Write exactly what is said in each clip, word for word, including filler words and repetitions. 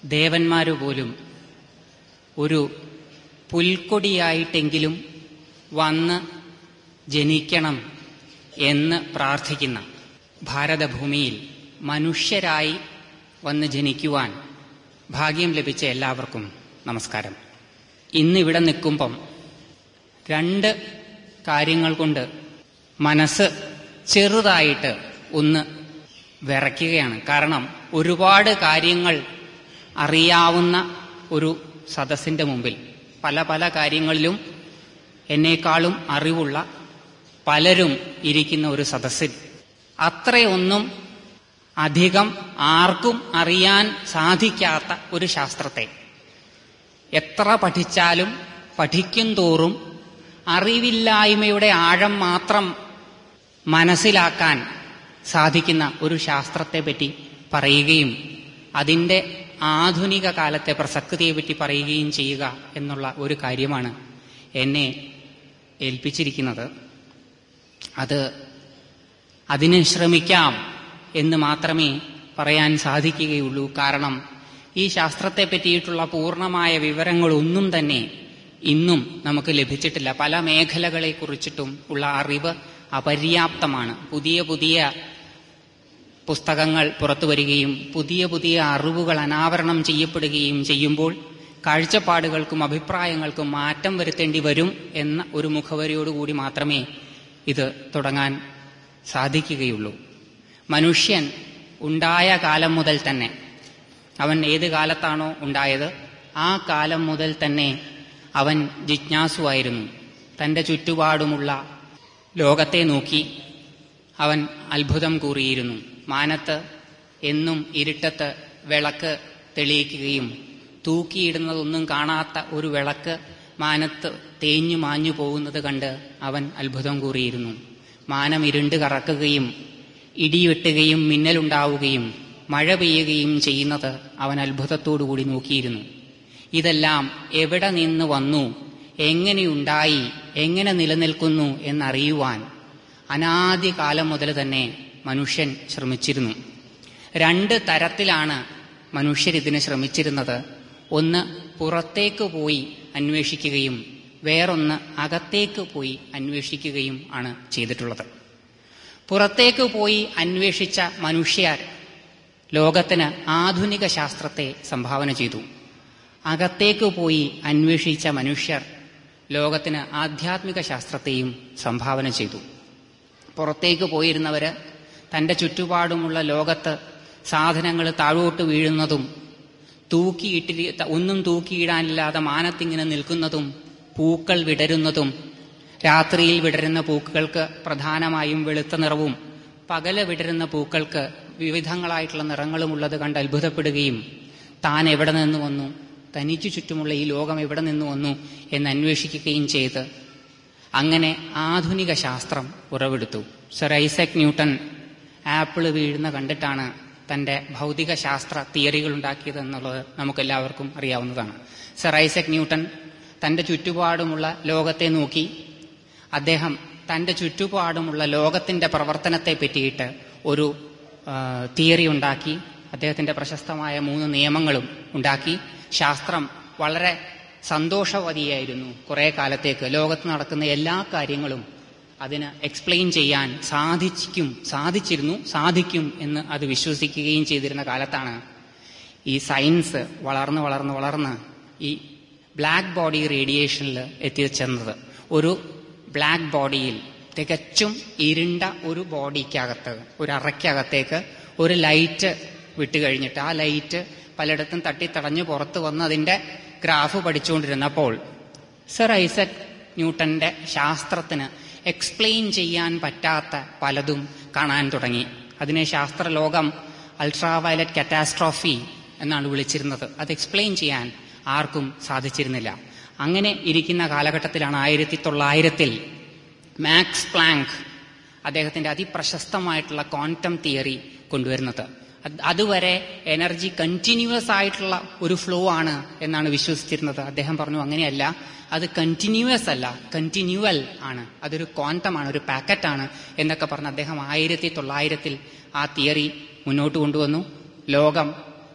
ദേവന്മാരു പോലും ഒരു പുൽക്കൊടിയായിട്ടെങ്കിലും വന്ന് ജനിക്കണം എന്ന് പ്രാർത്ഥിക്കുന്ന ഭാരതഭൂമിയിൽ മനുഷ്യരായി വന്ന് ജനിക്കുവാൻ ഭാഗ്യം ലഭിച്ച എല്ലാവർക്കും നമസ്കാരം. ഇന്നിവിടെ നിൽക്കുമ്പം രണ്ട് കാര്യങ്ങൾ കൊണ്ട് മനസ്സ് ചെറുതായിട്ട് ഒന്ന് വിറയ്ക്കുകയാണ്. കാരണം ഒരുപാട് കാര്യങ്ങൾ അറിയാവുന്ന ഒരു സദസ്സിന്റെ മുമ്പിൽ പല പല കാര്യങ്ങളിലും എന്നേക്കാളും അറിവുള്ള പലരും ഇരിക്കുന്ന ഒരു സദസ്സിൽ അത്രയൊന്നും അധികം ആർക്കും അറിയാൻ സാധിക്കാത്ത ഒരു ശാസ്ത്രത്തെ എത്ര പഠിച്ചാലും പഠിക്കും തോറും അറിവില്ലായ്മയുടെ ആഴം മാത്രം മനസ്സിലാക്കാൻ സാധിക്കുന്ന ഒരു ശാസ്ത്രത്തെപ്പറ്റി പറയുകയും അതിൻ്റെ ആധുനിക കാലത്തെ പ്രസക്തിയെപ്പറ്റി പറയുകയും ചെയ്യുക എന്നുള്ള ഒരു കാര്യമാണ് എന്നെ ഏൽപ്പിച്ചിരിക്കുന്നത്. അത് അതിന് ശ്രമിക്കാം എന്ന് മാത്രമേ പറയാൻ സാധിക്കുകയുള്ളൂ. കാരണം ഈ ശാസ്ത്രത്തെ പറ്റിയിട്ടുള്ള പൂർണ്ണമായ വിവരങ്ങളൊന്നും തന്നെ ഇന്നും നമുക്ക് ലഭിച്ചിട്ടില്ല. പല മേഖലകളെക്കുറിച്ചിട്ടും ഉള്ള അറിവ് അപര്യാപ്തമാണ്. പുതിയ പുതിയ പുസ്തകങ്ങൾ പുറത്തു വരികയും പുതിയ പുതിയ അറിവുകൾ അനാവരണം ചെയ്യപ്പെടുകയും ചെയ്യുമ്പോൾ കാഴ്ചപ്പാടുകൾക്കും അഭിപ്രായങ്ങൾക്കും മാറ്റം വരുത്തേണ്ടി വരും എന്ന ഒരു മുഖവരിയോടുകൂടി മാത്രമേ ഇത് തുടങ്ങാൻ സാധിക്കുകയുള്ളൂ. മനുഷ്യൻ ഉണ്ടായ കാലം മുതൽ തന്നെ, അവൻ ഏത് കാലത്താണോ ഉണ്ടായത് ആ കാലം മുതൽ തന്നെ അവൻ ജിജ്ഞാസുവായിരുന്നു. തന്റെ ചുറ്റുപാടുമുള്ള ലോകത്തെ നോക്കി അവൻ അത്ഭുതം കൂറിയിരുന്നു. മാനത്ത് എന്നും ഇരുട്ടത്ത് വിളക്ക് തെളിയിക്കുകയും തൂക്കിയിടുന്നതൊന്നും കാണാത്ത ഒരു വിളക്ക് മാനത്ത് തേഞ്ഞു മാഞ്ഞു പോകുന്നത് കണ്ട് അവൻ അത്ഭുതം കൂറിയിരുന്നു. മാനം ഇരുണ്ട് കറക്കുകയും ഇടിവെട്ടുകയും മിന്നലുണ്ടാവുകയും മഴ പെയ്യുകയും ചെയ്യുന്നത് അവൻ അത്ഭുതത്തോടുകൂടി നോക്കിയിരുന്നു. ഇതെല്ലാം എവിടെ നിന്ന് വന്നു, എങ്ങനെയുണ്ടായി, എങ്ങനെ നിലനിൽക്കുന്നു എന്നറിയുവാൻ അനാദികാലം മുതൽ തന്നെ മനുഷ്യൻ ശ്രമിച്ചിരുന്നു. രണ്ട് തരത്തിലാണ് മനുഷ്യരിതിന് ശ്രമിച്ചിരുന്നത്. ഒന്ന് പുറത്തേക്ക് പോയി അന്വേഷിക്കുകയും വേറൊന്ന് അകത്തേക്ക് പോയി അന്വേഷിക്കുകയും ആണ് ചെയ്തിട്ടുള്ളത്. പുറത്തേക്ക് പോയി അന്വേഷിച്ച മനുഷ്യർ ലോകത്തിന് ആധുനിക ശാസ്ത്രത്തെ സംഭാവന ചെയ്തു. അകത്തേക്ക് പോയി അന്വേഷിച്ച മനുഷ്യർ ലോകത്തിന് ആധ്യാത്മിക ശാസ്ത്രത്തെയും സംഭാവന ചെയ്തു. പുറത്തേക്ക് പോയിരുന്നവര് തന്റെ ചുറ്റുപാടുമുള്ള ലോകത്ത് സാധനങ്ങൾ താഴോട്ട് വീഴുന്നതും തൂക്കിയിട്ടി ഒന്നും തൂക്കിയിടാനില്ലാതെ മാനത്തിങ്ങനെ നിൽക്കുന്നതും പൂക്കൾ വിടരുന്നതും, രാത്രിയിൽ വിടരുന്ന പൂക്കൾക്ക് പ്രധാനമായും വെളുത്ത നിറവും പകല് വിടരുന്ന പൂക്കൾക്ക് വിവിധങ്ങളായിട്ടുള്ള നിറങ്ങളുമുള്ളത് കണ്ട് അത്ഭുതപ്പെടുകയും താൻ എവിടെ നിന്ന് വന്നു, തനിച്ചു ചുറ്റുമുള്ള ഈ ലോകം എവിടെ നിന്ന് വന്നു എന്ന് അന്വേഷിക്കുകയും ചെയ്ത് അങ്ങനെ ആധുനിക ശാസ്ത്രം ഉറവെടുത്തു. സർ ഐസക് ന്യൂട്ടൺ ആപ്പിള് വീഴുന്ന കണ്ടിട്ടാണ് തന്റെ ഭൗതിക ശാസ്ത്ര തിയറികൾ ഉണ്ടാക്കിയത് എന്നുള്ളത് നമുക്കെല്ലാവർക്കും അറിയാവുന്നതാണ്. സർ ഐസക് ന്യൂട്ടൺ തന്റെ ചുറ്റുപാടുമുള്ള ലോകത്തെ നോക്കി അദ്ദേഹം തന്റെ ചുറ്റുപാടുമുള്ള ലോകത്തിന്റെ പ്രവർത്തനത്തെ പറ്റിയിട്ട് ഒരു തിയറി ഉണ്ടാക്കി. അദ്ദേഹത്തിന്റെ പ്രശസ്തമായ മൂന്ന് നിയമങ്ങളും ഉണ്ടാക്കി. ശാസ്ത്രം വളരെ സന്തോഷവതിയായിരുന്നു. കുറെ കാലത്തേക്ക് ലോകത്ത് നടക്കുന്ന എല്ലാ കാര്യങ്ങളും അതിന് എക്സ്പ്ലെയിൻ ചെയ്യാൻ സാധിക്കും സാധിച്ചിരുന്നു സാധിക്കും എന്ന് അത് വിശ്വസിക്കുകയും ചെയ്തിരുന്ന കാലത്താണ് ഈ സയൻസ് വളർന്ന് വളർന്ന് വളർന്ന് ഈ ബ്ലാക്ക് ബോഡി റേഡിയേഷനിൽ എത്തിച്ചേർന്നത്. ഒരു ബ്ലാക്ക് ബോഡിയിൽ തികച്ചും ഇരുണ്ട ഒരു ബോഡിക്കകത്ത്, ഒരു അറയ്ക്കകത്തേക്ക് ഒരു ലൈറ്റ് വിട്ടുകഴിഞ്ഞിട്ട് ആ ലൈറ്റ് പലയിടത്തും തട്ടിത്തടഞ്ഞ് പുറത്ത് വന്ന് അതിന്റെ ഗ്രാഫ് പഠിച്ചുകൊണ്ടിരുന്നപ്പോൾ സർ ഐസക് ന്യൂട്ടന്റെ ശാസ്ത്രത്തിന് എക്സ്പ്ലെയിൻ ചെയ്യാൻ പറ്റാത്ത പലതും കാണാൻ തുടങ്ങി. അതിനെ ശാസ്ത്രലോകം അൾട്രാ വയലറ്റ് കാറ്റാസ്ട്രോഫി എന്നാണ് വിളിച്ചിരുന്നത്. അത് എക്സ്പ്ലെയിൻ ചെയ്യാൻ ആർക്കും സാധിച്ചിരുന്നില്ല. അങ്ങനെ ഇരിക്കുന്ന കാലഘട്ടത്തിലാണ് ആയിരത്തി തൊള്ളായിരത്തിൽ മാക്സ് പ്ലാങ്ക് അദ്ദേഹത്തിന്റെ അതിപ്രശസ്തമായിട്ടുള്ള ക്വാണ്ടം തിയറി കൊണ്ടുവരുന്നത്. അതുവരെ എനർജി കണ്ടിന്യൂസ് ആയിട്ടുള്ള ഒരു ഫ്ലോ ആണ് എന്നാണ് വിശ്വസിച്ചിരുന്നത്. അദ്ദേഹം പറഞ്ഞു അങ്ങനെയല്ല, അത് കണ്ടിന്യൂസ് അല്ല, കണ്ടിന്യൂവൽ ആണ്, അതൊരു ക്വാണ്ടമാണ്, ഒരു പാക്കറ്റാണ് എന്നൊക്കെ പറഞ്ഞ് അദ്ദേഹം ആയിരത്തി തൊള്ളായിരത്തിൽ ആ തിയറി മുന്നോട്ട് കൊണ്ടുവന്നു. ലോകം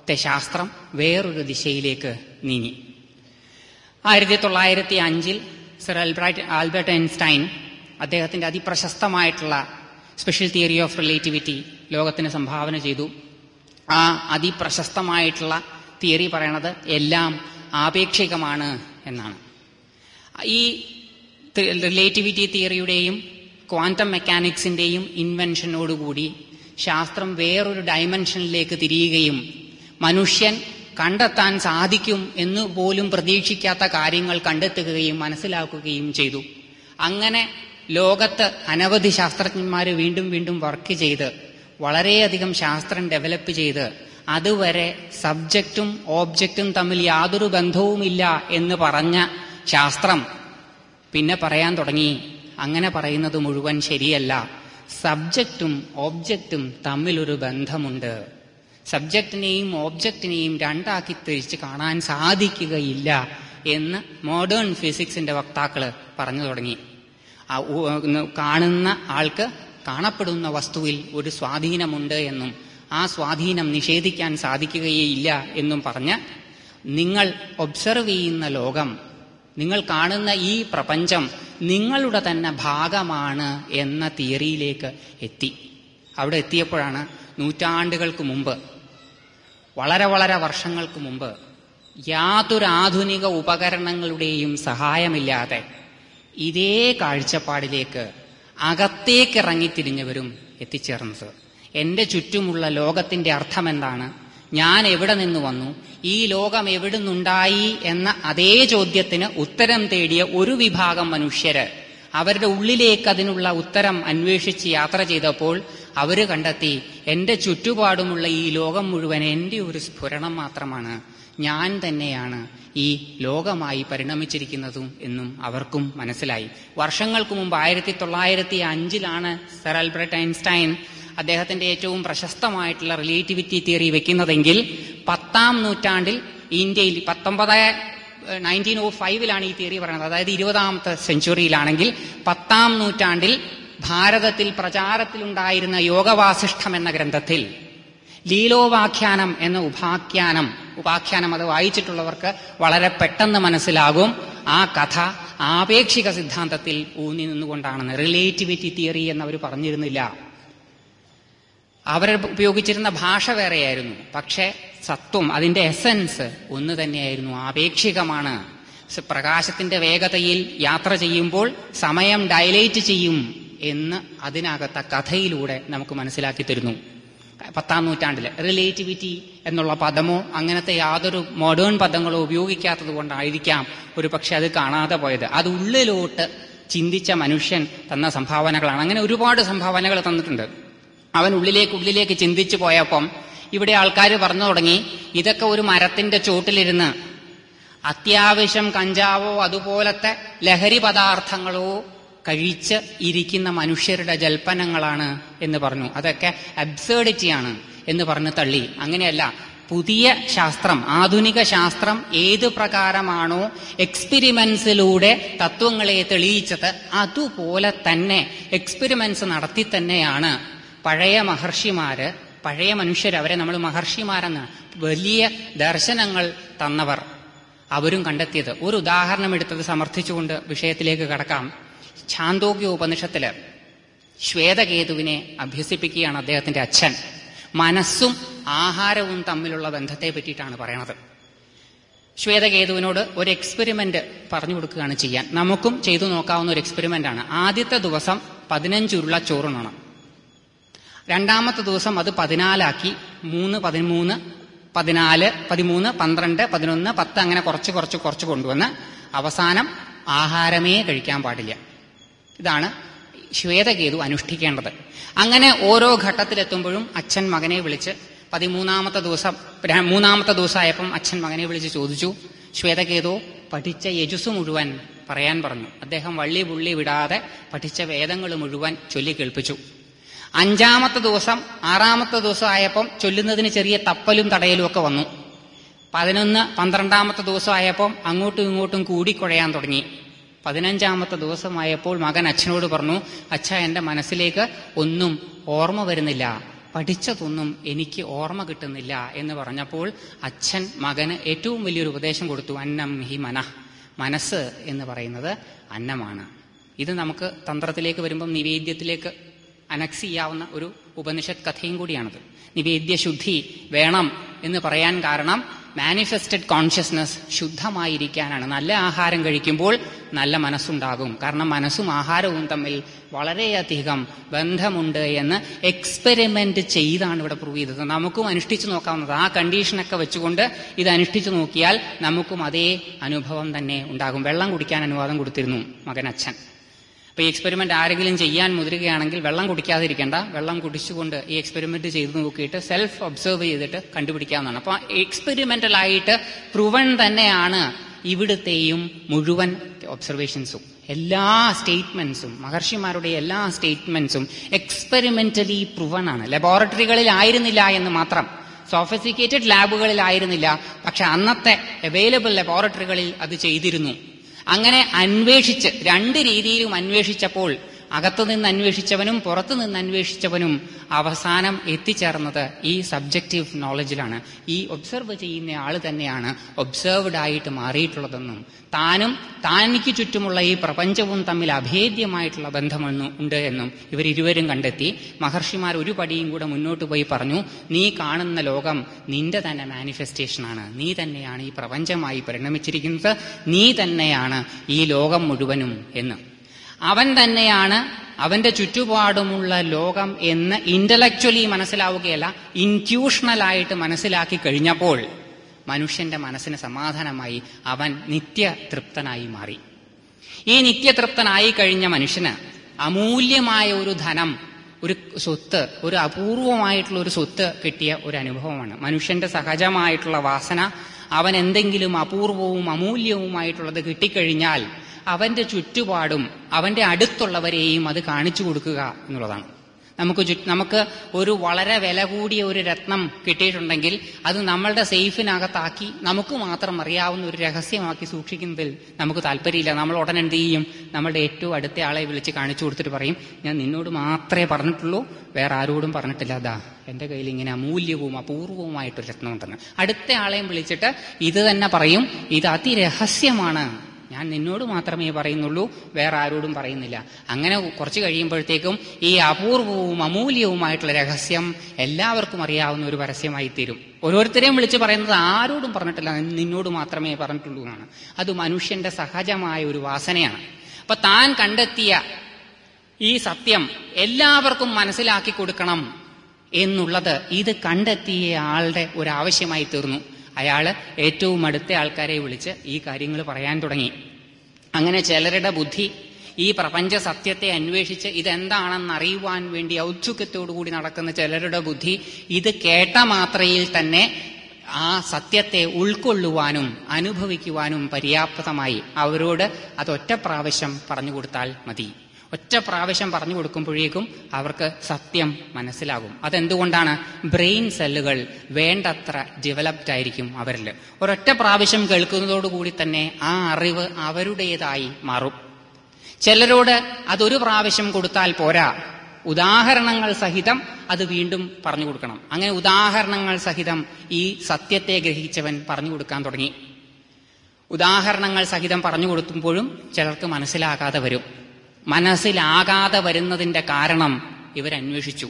ശാസ്ത്രം വേറൊരു ദിശയിലേക്ക് നീങ്ങി. ആയിരത്തി തൊള്ളായിരത്തി അഞ്ചിൽ സർ ആൽബർട്ട് ആൽബർട്ട് ഐൻസ്റ്റൈൻ അദ്ദേഹത്തിന്റെ അതിപ്രശസ്തമായിട്ടുള്ള സ്പെഷ്യൽ തിയറി ഓഫ് റിലേറ്റിവിറ്റി ലോകത്തിന് സംഭാവന ചെയ്തു. ആ അതിപ്രശസ്തമായിട്ടുള്ള തിയറി പറയണത് എല്ലാം ആപേക്ഷികമാണ് എന്നാണ്. ഈ റിലേറ്റിവിറ്റി തിയറിയുടെയും ക്വാണ്ടം മെക്കാനിക്സിന്റെയും ഇൻവെൻഷനോടുകൂടി ശാസ്ത്രം വേറൊരു ഡയമെൻഷനിലേക്ക് തിരിയുകയും മനുഷ്യൻ കണ്ടെത്താൻ സാധിക്കും എന്ന് പോലും പ്രതീക്ഷിക്കാത്ത കാര്യങ്ങൾ കണ്ടെത്തുകയും മനസ്സിലാക്കുകയും ചെയ്തു. അങ്ങനെ ലോകത്ത് അനവധി ശാസ്ത്രജ്ഞന്മാർ വീണ്ടും വീണ്ടും വർക്ക് ചെയ്ത് വളരെയധികം ശാസ്ത്രം ഡെവലപ്പ് ചെയ്ത് അതുവരെ സബ്ജക്റ്റും ഓബ്ജക്റ്റും തമ്മിൽ യാതൊരു ബന്ധവുമില്ല എന്ന് പറഞ്ഞ ശാസ്ത്രം പിന്നെ പറയാൻ തുടങ്ങി, അങ്ങനെ പറയുന്നത് മുഴുവൻ ശരിയല്ല, സബ്ജക്റ്റും ഓബ്ജക്റ്റും തമ്മിലൊരു ബന്ധമുണ്ട്, സബ്ജക്റ്റിനെയും ഓബ്ജക്റ്റിനെയും രണ്ടാക്കി തിരിച്ച് കാണാൻ സാധിക്കുകയില്ല എന്ന് മോഡേൺ ഫിസിക്സിന്റെ വക്താക്കള് പറഞ്ഞു തുടങ്ങി. കാണുന്ന ആൾക്ക് കാണപ്പെടുന്ന വസ്തുവിൽ ഒരു സ്വാധീനമുണ്ട് എന്നും ആ സ്വാധീനം നിഷേധിക്കാൻ സാധിക്കുകയില്ല എന്നും പറഞ്ഞ് നിങ്ങൾ ഒബ്സർവ് ചെയ്യുന്ന ലോകം, നിങ്ങൾ കാണുന്ന ഈ പ്രപഞ്ചം നിങ്ങളുടെ തന്നെ ഭാഗമാണ് എന്ന തിയറിയിലേക്ക് എത്തി. അവിടെ എത്തിയപ്പോഴാണ് നൂറ്റാണ്ടുകൾക്ക് മുമ്പ്, വളരെ വളരെ വർഷങ്ങൾക്ക് മുമ്പ് യാതൊരു ആധുനിക ഉപകരണങ്ങളുടെയും സഹായമില്ലാതെ ഇതേ കാഴ്ചപ്പാടിലേക്ക് അകത്തേക്കിറങ്ങിത്തിരിഞ്ഞവരും എത്തിച്ചേർന്നത്. എന്റെ ചുറ്റുമുള്ള ലോകത്തിന്റെ അർത്ഥമെന്താണ്, ഞാൻ എവിടെ നിന്ന് വന്നു, ഈ ലോകം എവിടെ നിന്നുണ്ടായി എന്ന അതേ ചോദ്യത്തിന് ഉത്തരം തേടിയ ഒരു വിഭാഗം മനുഷ്യര് അവരുടെ ഉള്ളിലേക്ക് അതിനുള്ള ഉത്തരം അന്വേഷിച്ച് യാത്ര ചെയ്തപ്പോൾ അവര് കണ്ടെത്തി, എന്റെ ചുറ്റുപാടുമുള്ള ഈ ലോകം മുഴുവൻ എന്റെ ഒരു സ്ഫുരണം മാത്രമാണ്, ഞാൻ തന്നെയാണ് ഈ ലോകമായി പരിണമിച്ചിരിക്കുന്നതും എന്നും അവർക്കും മനസ്സിലായി. വർഷങ്ങൾക്ക് മുമ്പ് ആയിരത്തി തൊള്ളായിരത്തി അഞ്ചിലാണ് സർ ആൽബർട്ട് ഐൻസ്റ്റൈൻ അദ്ദേഹത്തിന്റെ ഏറ്റവും പ്രശസ്തമായിട്ടുള്ള റിലേറ്റിവിറ്റി തിയറി വെക്കുന്നതെങ്കിൽ പത്താം നൂറ്റാണ്ടിൽ ഇന്ത്യയിൽ പത്തൊമ്പത് നയൻറ്റീൻ ഓ ഫൈവിലാണ് ഈ തിയറി പറയുന്നത്. അതായത് ഇരുപതാമത്തെ സെഞ്ചുറിയിലാണെങ്കിൽ പത്താം നൂറ്റാണ്ടിൽ ഭാരതത്തിൽ പ്രചാരത്തിലുണ്ടായിരുന്ന യോഗവാസിഷ്ഠം എന്ന ഗ്രന്ഥത്തിൽ ലീലോപാഖ്യാനം എന്ന ഉപാഖ്യാനം ഉപാഖ്യാനം അത് വായിച്ചിട്ടുള്ളവർക്ക് വളരെ പെട്ടെന്ന് മനസ്സിലാകും ആ കഥ ആപേക്ഷിക സിദ്ധാന്തത്തിൽ ഊന്നി നിന്നുകൊണ്ടാണെന്ന്. റിലേറ്റിവിറ്റി തിയറി എന്നവർ പറഞ്ഞിരുന്നില്ല. അവർ ഉപയോഗിച്ചിരുന്ന ഭാഷ വേറെയായിരുന്നു. പക്ഷെ സത്വം, അതിന്റെ എസൻസ് ഒന്ന് തന്നെയായിരുന്നു, ആപേക്ഷികമാണ്. പ്രകാശത്തിന്റെ വേഗതയിൽ യാത്ര ചെയ്യുമ്പോൾ സമയം ഡയലേറ്റ് ചെയ്യും എന്ന് അതിനകത്ത കഥയിലൂടെ നമുക്ക് മനസ്സിലാക്കി തരുന്നു. പത്താം നൂറ്റാണ്ടില് റിലേറ്റിവിറ്റി എന്നുള്ള പദമോ അങ്ങനത്തെ യാതൊരു മോഡേൺ പദങ്ങളോ ഉപയോഗിക്കാത്തത് കൊണ്ടായിരിക്കാം ഒരു പക്ഷെ അത് കാണാതെ പോയത്. അത് ഉള്ളിലോട്ട് ചിന്തിച്ച മനുഷ്യൻ തന്ന സംഭാവനകളാണ്. അങ്ങനെ ഒരുപാട് സംഭാവനകൾ തന്നിട്ടുണ്ട്. അവൻ ഉള്ളിലേക്ക് ഉള്ളിലേക്ക് ചിന്തിച്ചു പോയപ്പം ഇവിടെ ആൾക്കാർ പറഞ്ഞു തുടങ്ങി, ഇതൊക്കെ ഒരു മരത്തിന്റെ ചോട്ടിലിരുന്ന് അത്യാവശ്യം കഞ്ചാവോ അതുപോലത്തെ ലഹരി പദാർത്ഥങ്ങളോ കഴിച്ച് ഇരിക്കുന്ന മനുഷ്യരുടെ ജൽപ്പനങ്ങളാണ് എന്ന് പറഞ്ഞു. അതൊക്കെ അബ്സേർഡിറ്റിയാണ് എന്ന് പറഞ്ഞ് തള്ളി. അങ്ങനെയല്ല, പുതിയ ശാസ്ത്രം, ആധുനിക ശാസ്ത്രം ഏത് പ്രകാരമാണോ എക്സ്പെരിമെന്റ്സിലൂടെ തത്വങ്ങളെ തെളിയിച്ചത് അതുപോലെ തന്നെ എക്സ്പെരിമെന്റ്സ് നടത്തി തന്നെയാണ് പഴയ മഹർഷിമാര്, പഴയ മനുഷ്യർ, അവരെ നമ്മൾ മഹർഷിമാരെന്ന് വലിയ ദർശനങ്ങൾ തന്നവർ അവരും കണ്ടെത്തിയത്. ഒരു ഉദാഹരണം എടുത്തത് സമർത്ഥിച്ചുകൊണ്ട് വിഷയത്തിലേക്ക് കടക്കാം. ഛാന്തോഗ്യ ഉപനിഷത്തില് ശ്വേതകേതുവിനെ അഭ്യസിപ്പിക്കുകയാണ് അദ്ദേഹത്തിന്റെ അച്ഛൻ. മനസ്സും ആഹാരവും തമ്മിലുള്ള ബന്ധത്തെ പറ്റിയിട്ടാണ് പറയണത്. ശ്വേതകേതുവിനോട് ഒരു എക്സ്പെരിമെന്റ് പറഞ്ഞു കൊടുക്കുകയാണ് ചെയ്യാൻ. നമുക്കും ചെയ്തു നോക്കാവുന്ന ഒരു എക്സ്പെരിമെന്റ് ആണ്. ആദ്യത്തെ ദിവസം പതിനഞ്ചുരുള ചോറുണ്ണണം. രണ്ടാമത്തെ ദിവസം അത് പതിനാലാക്കി, മൂന്ന് പതിമൂന്ന് പതിനാല് പതിമൂന്ന് പന്ത്രണ്ട് പതിനൊന്ന് പത്ത് അങ്ങനെ കുറച്ച് കുറച്ച് കുറച്ച് കൊണ്ടുവന്ന് അവസാനം ആഹാരമേ കഴിക്കാൻ പാടില്ല. ഇതാണ് ശ്വേതകേതു അനുഷ്ഠിക്കേണ്ടത്. അങ്ങനെ ഓരോ ഘട്ടത്തിലെത്തുമ്പോഴും അച്ഛൻ മകനെ വിളിച്ച് പതിമൂന്നാമത്തെ ദിവസം മൂന്നാമത്തെ ദിവസമായപ്പം അച്ഛൻ മകനെ വിളിച്ച് ചോദിച്ചു, ശ്വേതകേതു പഠിച്ച യജുസ് മുഴുവൻ പറയാൻ പറഞ്ഞു. അദ്ദേഹം വള്ളി പുള്ളി വിടാതെ പഠിച്ച വേദങ്ങൾ മുഴുവൻ ചൊല്ലി കേൾപ്പിച്ചു. അഞ്ചാമത്തെ ദിവസം ആറാമത്തെ ദിവസം ആയപ്പം ചൊല്ലുന്നതിന് ചെറിയ തപ്പലും തടയലും ഒക്കെ വന്നു. പതിനൊന്ന് പന്ത്രണ്ടാമത്തെ ദിവസമായപ്പം അങ്ങോട്ടും ഇങ്ങോട്ടും കൂടിക്കുഴയാൻ തുടങ്ങി. പതിനഞ്ചാമത്തെ ദിവസമായപ്പോൾ മകൻ അച്ഛനോട് പറഞ്ഞു, അച്ഛ, എന്റെ മനസ്സിലേക്ക് ഒന്നും ഓർമ്മ വരുന്നില്ല, പഠിച്ചതൊന്നും എനിക്ക് ഓർമ്മ കിട്ടുന്നില്ല എന്ന് പറഞ്ഞപ്പോൾ അച്ഛൻ മകന് ഏറ്റവും വലിയൊരു ഉപദേശം കൊടുത്തു. അന്നം ഹി മനഃ, മനസ്സ് എന്ന് പറയുന്നത് അന്നമാണ്. ഇത് നമുക്ക് തന്ത്രത്തിലേക്ക് വരുമ്പം നിവേദ്യത്തിലേക്ക് അനക്സ് ചെയ്യാവുന്ന ഒരു ഉപനിഷത്ത് കഥയും കൂടിയാണത്. നിവേദ്യശുദ്ധി വേണം എന്ന് പറയാൻ കാരണം മാനിഫെസ്റ്റഡ് കോൺഷ്യസ്നസ് ശുദ്ധമായിരിക്കാനാണ്. നല്ല ആഹാരം കഴിക്കുമ്പോൾ നല്ല മനസ്സുണ്ടാകും. കാരണം മനസ്സും ആഹാരവും തമ്മിൽ വളരെയധികം ബന്ധമുണ്ട് എന്ന് എക്സ്പെരിമെന്റ് ചെയ്താണ് ഇവിടെ പ്രൂവ് ചെയ്തത്. നമുക്കും അനുഷ്ഠിച്ചു നോക്കാവുന്നത്. ആ കണ്ടീഷനൊക്കെ വെച്ചുകൊണ്ട് ഇത് അനുഷ്ഠിച്ചു നോക്കിയാൽ നമുക്കും അതേ അനുഭവം തന്നെ ഉണ്ടാകും. വെള്ളം കുടിക്കാൻ അനുവാദം കൊടുത്തിരുന്നു മകൻ അച്ഛൻ. അപ്പൊ ഈ എക്സ്പെരിമെന്റ് ആരെങ്കിലും ചെയ്യാൻ മുതിരുകയാണെങ്കിൽ വെള്ളം കുടിക്കാതിരിക്കേണ്ട, വെള്ളം കുടിച്ചുകൊണ്ട് ഈ എക്സ്പെരിമെന്റ് ചെയ്ത് നോക്കിയിട്ട് സെൽഫ് ഒബ്സർവ് ചെയ്തിട്ട് കണ്ടുപിടിക്കാവുന്നതാണ്. അപ്പൊ എക്സ്പെരിമെന്റലായിട്ട് പ്രൂവൺ തന്നെയാണ് ഇവിടുത്തെയും മുഴുവൻ ഒബ്സർവേഷൻസും. എല്ലാ സ്റ്റേറ്റ്മെന്റ്സും, മഹർഷിമാരുടെ എല്ലാ സ്റ്റേറ്റ്മെന്റ്സും എക്സ്പെരിമെന്റലി പ്രൂവൺ ആണ്. ലബോറട്ടറികളിലായിരുന്നില്ല എന്ന് മാത്രം, സോഫിസ്റ്റിക്കേറ്റഡ് ലാബുകളിലായിരുന്നില്ല, പക്ഷെ അന്നത്തെ അവൈലബിൾ ലബോറട്ടറികളിൽ അത് ചെയ്തിരുന്നു. അങ്ങനെ അന്വേഷിച്ച് രണ്ട് രീതിയിലും അന്വേഷിച്ചപ്പോൾ അകത്തു നിന്ന് അന്വേഷിച്ചവനും പുറത്തു നിന്ന് അന്വേഷിച്ചവനും അവസാനം എത്തിച്ചേർന്നത് ഈ സബ്ജക്റ്റീവ് നോളജിലാണ്. ഈ ഒബ്സർവ് ചെയ്യുന്ന ആള് തന്നെയാണ് ഒബ്സർവ്ഡ് ആയിട്ട് മാറിയിട്ടുള്ളതെന്നും താനും താനിക്ക് ചുറ്റുമുള്ള ഈ പ്രപഞ്ചവും തമ്മിൽ അഭേദ്യമായിട്ടുള്ള ബന്ധമെന്നും ഉണ്ട് എന്നും ഇവരിരുവരും കണ്ടെത്തി. മഹർഷിമാർ ഒരു പടിയും കൂടെ മുന്നോട്ട് പോയി പറഞ്ഞു, നീ കാണുന്ന ലോകം നിന്റെ തന്നെ മാനിഫെസ്റ്റേഷനാണ്. നീ തന്നെയാണ് ഈ പ്രപഞ്ചമായി പരിണമിച്ചിരിക്കുന്നത്. നീ തന്നെയാണ് ഈ ലോകം മുഴുവനും എന്ന്. അവൻ തന്നെയാണ് അവന്റെ ചുറ്റുപാടുമുള്ള ലോകം എന്ന് ഇന്റലക്ച്വലി മനസ്സിലാവുകയല്ല, ഇൻറ്റ്യൂഷണലായിട്ട് മനസ്സിലാക്കി കഴിഞ്ഞപ്പോൾ മനുഷ്യന്റെ മനസ്സിന് സമാധാനമായി. അവൻ നിത്യതൃപ്തനായി മാറി. ഈ നിത്യതൃപ്തനായി കഴിഞ്ഞ മനുഷ്യന് അമൂല്യമായ ഒരു ധനം, ഒരു സ്വത്ത്, ഒരു അപൂർവമായിട്ടുള്ള ഒരു സ്വത്ത് കിട്ടിയ ഒരു അനുഭവമാണ്. മനുഷ്യന്റെ സഹജമായിട്ടുള്ള വാസന, അവൻ എന്തെങ്കിലും അപൂർവവും അമൂല്യവുമായിട്ടുള്ളത് കിട്ടിക്കഴിഞ്ഞാൽ അവന്റെ ചുറ്റുപാടും അവന്റെ അടുത്തുള്ളവരെയും അത് കാണിച്ചു കൊടുക്കുക എന്നുള്ളതാണ്. നമുക്ക് നമുക്ക് ഒരു വളരെ വില കൂടിയ ഒരു രത്നം കിട്ടിയിട്ടുണ്ടെങ്കിൽ അത് നമ്മളുടെ സേഫിനകത്താക്കി നമുക്ക് മാത്രം അറിയാവുന്ന ഒരു രഹസ്യമാക്കി സൂക്ഷിക്കുന്നതിൽ നമുക്ക് താല്പര്യമില്ല. നമ്മൾ ഉടനെ എന്ത് ചെയ്യും? നമ്മളുടെ ഏറ്റവും അടുത്ത ആളെ വിളിച്ച് കാണിച്ചു കൊടുത്തിട്ട് പറയും, ഞാൻ നിന്നോട് മാത്രമേ പറഞ്ഞിട്ടുള്ളൂ, വേറെ ആരോടും പറഞ്ഞിട്ടില്ല, അതാ എന്റെ കയ്യിൽ ഇങ്ങനെ അമൂല്യവും അപൂർവവുമായിട്ടൊരു രത്നം ഉണ്ടെന്ന്. അടുത്ത ആളെയും വിളിച്ചിട്ട് ഇത് തന്നെ പറയും, ഇത് അതിരഹസ്യമാണ്, ഞാൻ നിന്നോട് മാത്രമേ പറയുന്നുള്ളൂ, വേറെ ആരോടും പറയുന്നില്ല. അങ്ങനെ കുറച്ച് കഴിയുമ്പോഴത്തേക്കും ഈ അപൂർവവും അമൂല്യവുമായിട്ടുള്ള രഹസ്യം എല്ലാവർക്കും അറിയാവുന്ന ഒരു പരസ്യമായി തീരും. ഓരോരുത്തരെയും വിളിച്ച് പറയുന്നത് ആരോടും പറഞ്ഞിട്ടില്ല, നിന്നോട് മാത്രമേ പറഞ്ഞിട്ടുള്ളൂ എന്നാണ്. അത് മനുഷ്യന്റെ സഹജമായ ഒരു വാസനയാണ്. അപ്പൊ താൻ കണ്ടെത്തിയ ഈ സത്യം എല്ലാവർക്കും മനസ്സിലാക്കി കൊടുക്കണം എന്നുള്ളത് ഇത് കണ്ടെത്തിയ ആളുടെ ഒരാവശ്യമായി തീർന്നു. അയാള് ഏറ്റവും അടുത്ത ആൾക്കാരെ വിളിച്ച് ഈ കാര്യങ്ങൾ പറയാൻ തുടങ്ങി. അങ്ങനെ ചിലരുടെ ബുദ്ധി ഈ പ്രപഞ്ച സത്യത്തെ അന്വേഷിച്ച് ഇതെന്താണെന്ന് അറിയുവാൻ വേണ്ടി ഔത്സുക്യത്തോടുകൂടി നടക്കുന്ന ചിലരുടെ ബുദ്ധി ഇത് കേട്ട മാത്രയിൽ തന്നെ ആ സത്യത്തെ ഉൾക്കൊള്ളുവാനും അനുഭവിക്കുവാനും പര്യാപ്തമായി. അവരോട് അത് ഒറ്റ പ്രാവശ്യം പറഞ്ഞു കൊടുത്താൽ മതി. ഒറ്റ പ്രാവശ്യം പറഞ്ഞു കൊടുക്കുമ്പോഴേക്കും അവർക്ക് സത്യം മനസ്സിലാകും. അതെന്തുകൊണ്ടാണ്? ബ്രെയിൻ സെല്ലുകൾ വേണ്ടത്ര ഡെവലപ്ഡ് ആയിരിക്കും അവരിൽ. ഒരൊറ്റ പ്രാവശ്യം കേൾക്കുന്നതോടുകൂടി തന്നെ ആ അറിവ് അവരുടേതായി മാറും. ചിലരോട് അതൊരു പ്രാവശ്യം കൊടുത്താൽ പോരാ, ഉദാഹരണങ്ങൾ സഹിതം അത് വീണ്ടും പറഞ്ഞു കൊടുക്കണം. അങ്ങനെ ഉദാഹരണങ്ങൾ സഹിതം ഈ സത്യത്തെ ഗ്രഹിച്ചവൻ പറഞ്ഞു കൊടുക്കാൻ തുടങ്ങി. ഉദാഹരണങ്ങൾ സഹിതം പറഞ്ഞു കൊടുക്കുമ്പോഴും ചിലർക്ക് മനസ്സിലാകാതെ വരും. മനസ്സിലാകാതെ വരുന്നതിന്റെ കാരണം ഇവരന്വേഷിച്ചു.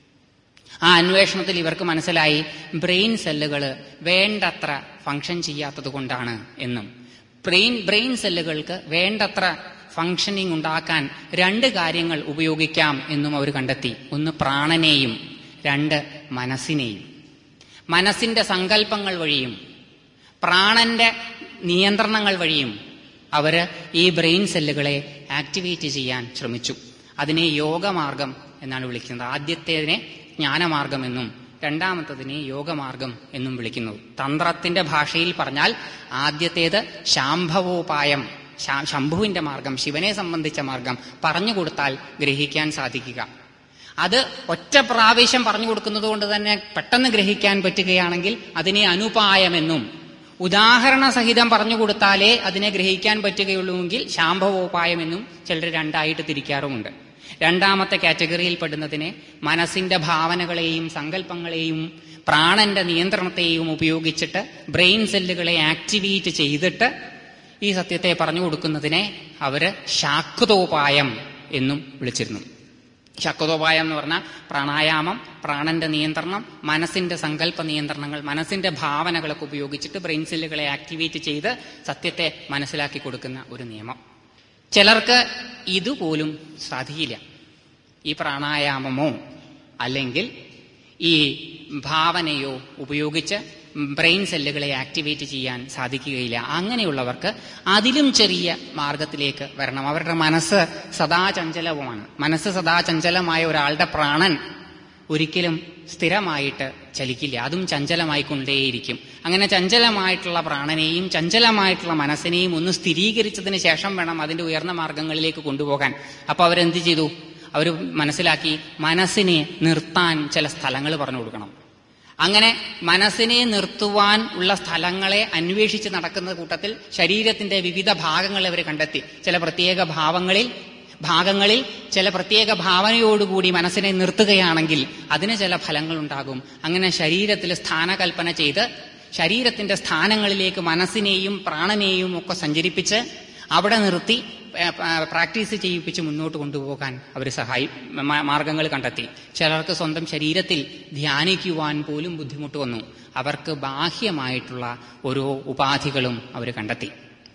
ആ അന്വേഷണത്തിൽ ഇവർക്ക് മനസ്സിലായി ബ്രെയിൻ സെല്ലുകൾ വേണ്ടത്ര ഫങ്ഷൻ ചെയ്യാത്തത് കൊണ്ടാണ് എന്നും. ബ്രെയിൻ ബ്രെയിൻ സെല്ലുകൾക്ക് വേണ്ടത്ര ഫങ്ഷനിങ് ഉണ്ടാക്കാൻ രണ്ട് കാര്യങ്ങൾ ഉപയോഗിക്കാം എന്നും അവർ കണ്ടെത്തി. ഒന്ന് പ്രാണനെയും രണ്ട് മനസ്സിനെയും. മനസ്സിന്റെ സങ്കല്പങ്ങൾ വഴിയും പ്രാണന്റെ നിയന്ത്രണങ്ങൾ വഴിയും അവര് ഈ ബ്രെയിൻ സെല്ലുകളെ ആക്ടിവേറ്റ് ചെയ്യാൻ ശ്രമിച്ചു. അതിനെ യോഗമാർഗം എന്നാണ് വിളിക്കുന്നത്. ആദ്യത്തേതിനെ ജ്ഞാനമാർഗം എന്നും രണ്ടാമത്തതിനെ യോഗമാർഗം എന്നും വിളിക്കുന്നു. തന്ത്രത്തിന്റെ ഭാഷയിൽ പറഞ്ഞാൽ ആദ്യത്തേത് ശാംഭവോപായം, ശംഭുവിന്റെ മാർഗം, ശിവനെ സംബന്ധിച്ച മാർഗം പറഞ്ഞു കൊടുത്താൽ ഗ്രഹിക്കാൻ സാധിക്കുക. അത് ഒറ്റ പ്രാവശ്യം പറഞ്ഞു കൊടുക്കുന്നത് കൊണ്ട് തന്നെ പെട്ടെന്ന് ഗ്രഹിക്കാൻ പറ്റുകയാണെങ്കിൽ അതിനെ അനുപായമെന്നും, ഉദാഹരണ സഹിതം പറഞ്ഞു കൊടുത്താലേ അതിനെ ഗ്രഹിക്കാൻ പറ്റുകയുള്ളൂവെങ്കിൽ ശാംഭവോപായമെന്നും ചിലർ രണ്ടായിട്ട് തിരിക്കാറുമുണ്ട്. രണ്ടാമത്തെ കാറ്റഗറിയിൽ പെടുന്നതിനെ മനസ്സിന്റെ ഭാവനകളെയും സങ്കല്പങ്ങളെയും പ്രാണന്റെ നിയന്ത്രണത്തെയും ഉപയോഗിച്ചിട്ട് ബ്രെയിൻ സെല്ലുകളെ ആക്ടിവേറ്റ് ചെയ്തിട്ട് ഈ സത്യത്തെ പറഞ്ഞു കൊടുക്കുന്നതിനെ അവര് ശാക്തോപായം എന്നും വിളിച്ചിരുന്നു. ശാക്തോപായം എന്ന് പറഞ്ഞാൽ പ്രാണായാമം, പ്രാണന്റെ നിയന്ത്രണം, മനസ്സിന്റെ സങ്കല്പ നിയന്ത്രണങ്ങൾ, മനസ്സിന്റെ ഭാവനകളൊക്കെ ഉപയോഗിച്ചിട്ട് ബ്രെയിൻ സെല്ലുകളെ ആക്ടിവേറ്റ് ചെയ്ത് സത്യത്തെ മനസ്സിലാക്കി കൊടുക്കുന്ന ഒരു നിയമം. ചിലർക്ക് ഇതുപോലും സാധിക്കില്ല. ഈ പ്രാണായാമമോ അല്ലെങ്കിൽ ഈ ഭാവനയോ ഉപയോഗിച്ച് ബ്രെയിൻ സെല്ലുകളെ ആക്ടിവേറ്റ് ചെയ്യാൻ സാധിക്കുകയില്ല. അങ്ങനെയുള്ളവർക്ക് അതിലും ചെറിയ മാർഗത്തിലേക്ക് വരണം. അവരുടെ മനസ്സ് സദാ ചഞ്ചലവുമാണ്. മനസ്സ് സദാ ചഞ്ചലമായ ഒരാളുടെ പ്രാണൻ ഒരിക്കലും സ്ഥിരമായിട്ട് ചലിക്കില്ല. അതും ചഞ്ചലമായിക്കൊണ്ടേയിരിക്കും. അങ്ങനെ ചഞ്ചലമായിട്ടുള്ള പ്രാണനെയും ചഞ്ചലമായിട്ടുള്ള മനസ്സിനെയും ഒന്ന് സ്ഥിരീകരിച്ചതിന് ശേഷം വേണം അതിന്റെ ഉയർന്ന മാർഗങ്ങളിലേക്ക് കൊണ്ടുപോകാൻ. അപ്പൊ അവരെന്ത് ചെയ്തു? അവർ മനസ്സിലാക്കി മനസ്സിനെ നിർത്താൻ ചില സ്ഥലങ്ങൾ പറഞ്ഞു കൊടുക്കണം. അങ്ങനെ മനസ്സിനെ നിർത്തുവാൻ ഉള്ള സ്ഥലങ്ങളെ അന്വേഷിച്ച് നടക്കുന്ന കൂട്ടത്തിൽ ശരീരത്തിന്റെ വിവിധ ഭാഗങ്ങളെ അവർ കണ്ടെത്തി. ചില പ്രത്യേക ഭാവങ്ങളിൽ ഭാഗങ്ങളിൽ ചില പ്രത്യേക ഭാവനയോടുകൂടി മനസ്സിനെ നിർത്തുകയാണെങ്കിൽ അതിന് ചില ഫലങ്ങളുണ്ടാകും. അങ്ങനെ ശരീരത്തിൽ സ്ഥാനകൽപ്പന ചെയ്ത് ശരീരത്തിന്റെ സ്ഥാനങ്ങളിലേക്ക് മനസ്സിനെയും പ്രാണനെയും ഒക്കെ സഞ്ചരിപ്പിച്ച് അവിടെ നിർത്തി പ്രാക്ടീസ് ചെയ്യിപ്പിച്ച് മുന്നോട്ട് കൊണ്ടുപോകാൻ അവർ സഹായി മാർഗങ്ങൾ കണ്ടെത്തി. ചിലർക്ക് സ്വന്തം ശരീരത്തിൽ ധ്യാനിക്കുവാൻ പോലും ബുദ്ധിമുട്ട് വന്നു. അവർക്ക് ബാഹ്യമായിട്ടുള്ള ഓരോ ഉപാധികളും അവർ കണ്ടെത്തി.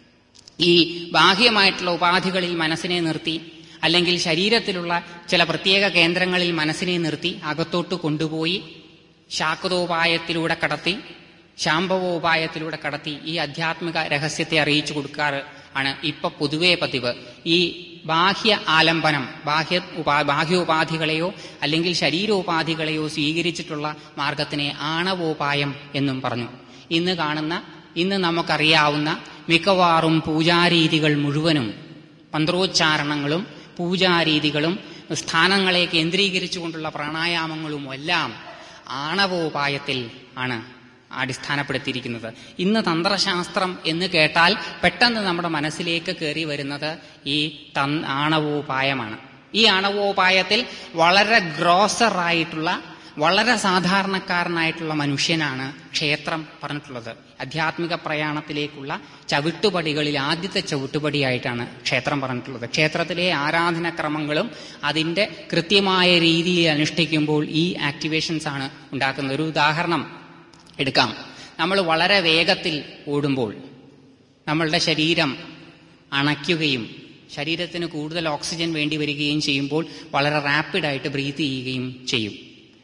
ഈ ബാഹ്യമായിട്ടുള്ള ഉപാധികളിൽ മനസ്സിനെ നിർത്തി അല്ലെങ്കിൽ ശരീരത്തിലുള്ള ചില പ്രത്യേക കേന്ദ്രങ്ങളിൽ മനസ്സിനെ നിർത്തി അകത്തോട്ട് കൊണ്ടുപോയി ശാക്തോപായത്തിലൂടെ കടത്തി ശാംഭവോപായത്തിലൂടെ കടത്തി ഈ ആധ്യാത്മിക രഹസ്യത്തെ അറിയിച്ചു കൊടുക്കാറ് ആണ് ഇപ്പൊ പൊതുവേ പതിവ്. ഈ ബാഹ്യ ആലംബനം, ബാഹ്യ ഉപാ ബാഹ്യോപാധികളെയോ അല്ലെങ്കിൽ ശരീരോപാധികളെയോ സ്വീകരിച്ചിട്ടുള്ള മാർഗത്തിനെ ആണവോപായം എന്നും പറഞ്ഞു. ഇന്ന് കാണുന്ന ഇന്ന് നമുക്കറിയാവുന്ന മിക്കവാറും പൂജാരീതികൾ മുഴുവനും മന്ത്രോച്ചാരണങ്ങളും പൂജാരീതികളും സ്ഥാനങ്ങളെ കേന്ദ്രീകരിച്ചുകൊണ്ടുള്ള പ്രാണായാമങ്ങളും എല്ലാം ആണവോപായത്തിൽ ആണ് അടിസ്ഥാനപ്പെടുത്തിയിരിക്കുന്നത്. ഇന്ന് തന്ത്രശാസ്ത്രം എന്ന് കേട്ടാൽ പെട്ടെന്ന് നമ്മുടെ മനസ്സിലേക്ക് കയറി വരുന്നത് ഈ ആണവോപായമാണ്. ഈ ആണവോപായത്തിൽ വളരെ ഗ്രോസറായിട്ടുള്ള വളരെ സാധാരണക്കാരനായിട്ടുള്ള മനുഷ്യനാണ് ക്ഷേത്രം പറഞ്ഞിട്ടുള്ളത്. ആധ്യാത്മിക പ്രയാണത്തിലേക്കുള്ള ചവിട്ടുപടികളിൽ ആദ്യത്തെ ചവിട്ടുപടിയായിട്ടാണ് ക്ഷേത്രം പറഞ്ഞിട്ടുള്ളത്. ക്ഷേത്രത്തിലെ ആരാധനക്രമങ്ങളും അതിന്റെ കൃത്യമായ രീതിയിൽ അനുഷ്ഠിക്കുമ്പോൾ ഈ ആക്ടിവേഷൻസ് ആണ് ഉണ്ടാക്കുന്നത്. ഒരു ഉദാഹരണം എടുക്കാം. നമ്മൾ വളരെ വേഗത്തിൽ ഓടുമ്പോൾ നമ്മളുടെ ശരീരം അണയ്ക്കുകയും ശരീരത്തിന് കൂടുതൽ ഓക്സിജൻ വേണ്ടി വരികയും ചെയ്യുമ്പോൾ വളരെ റാപ്പിഡായിട്ട് ബ്രീത്ത് ചെയ്യുകയും ചെയ്യും.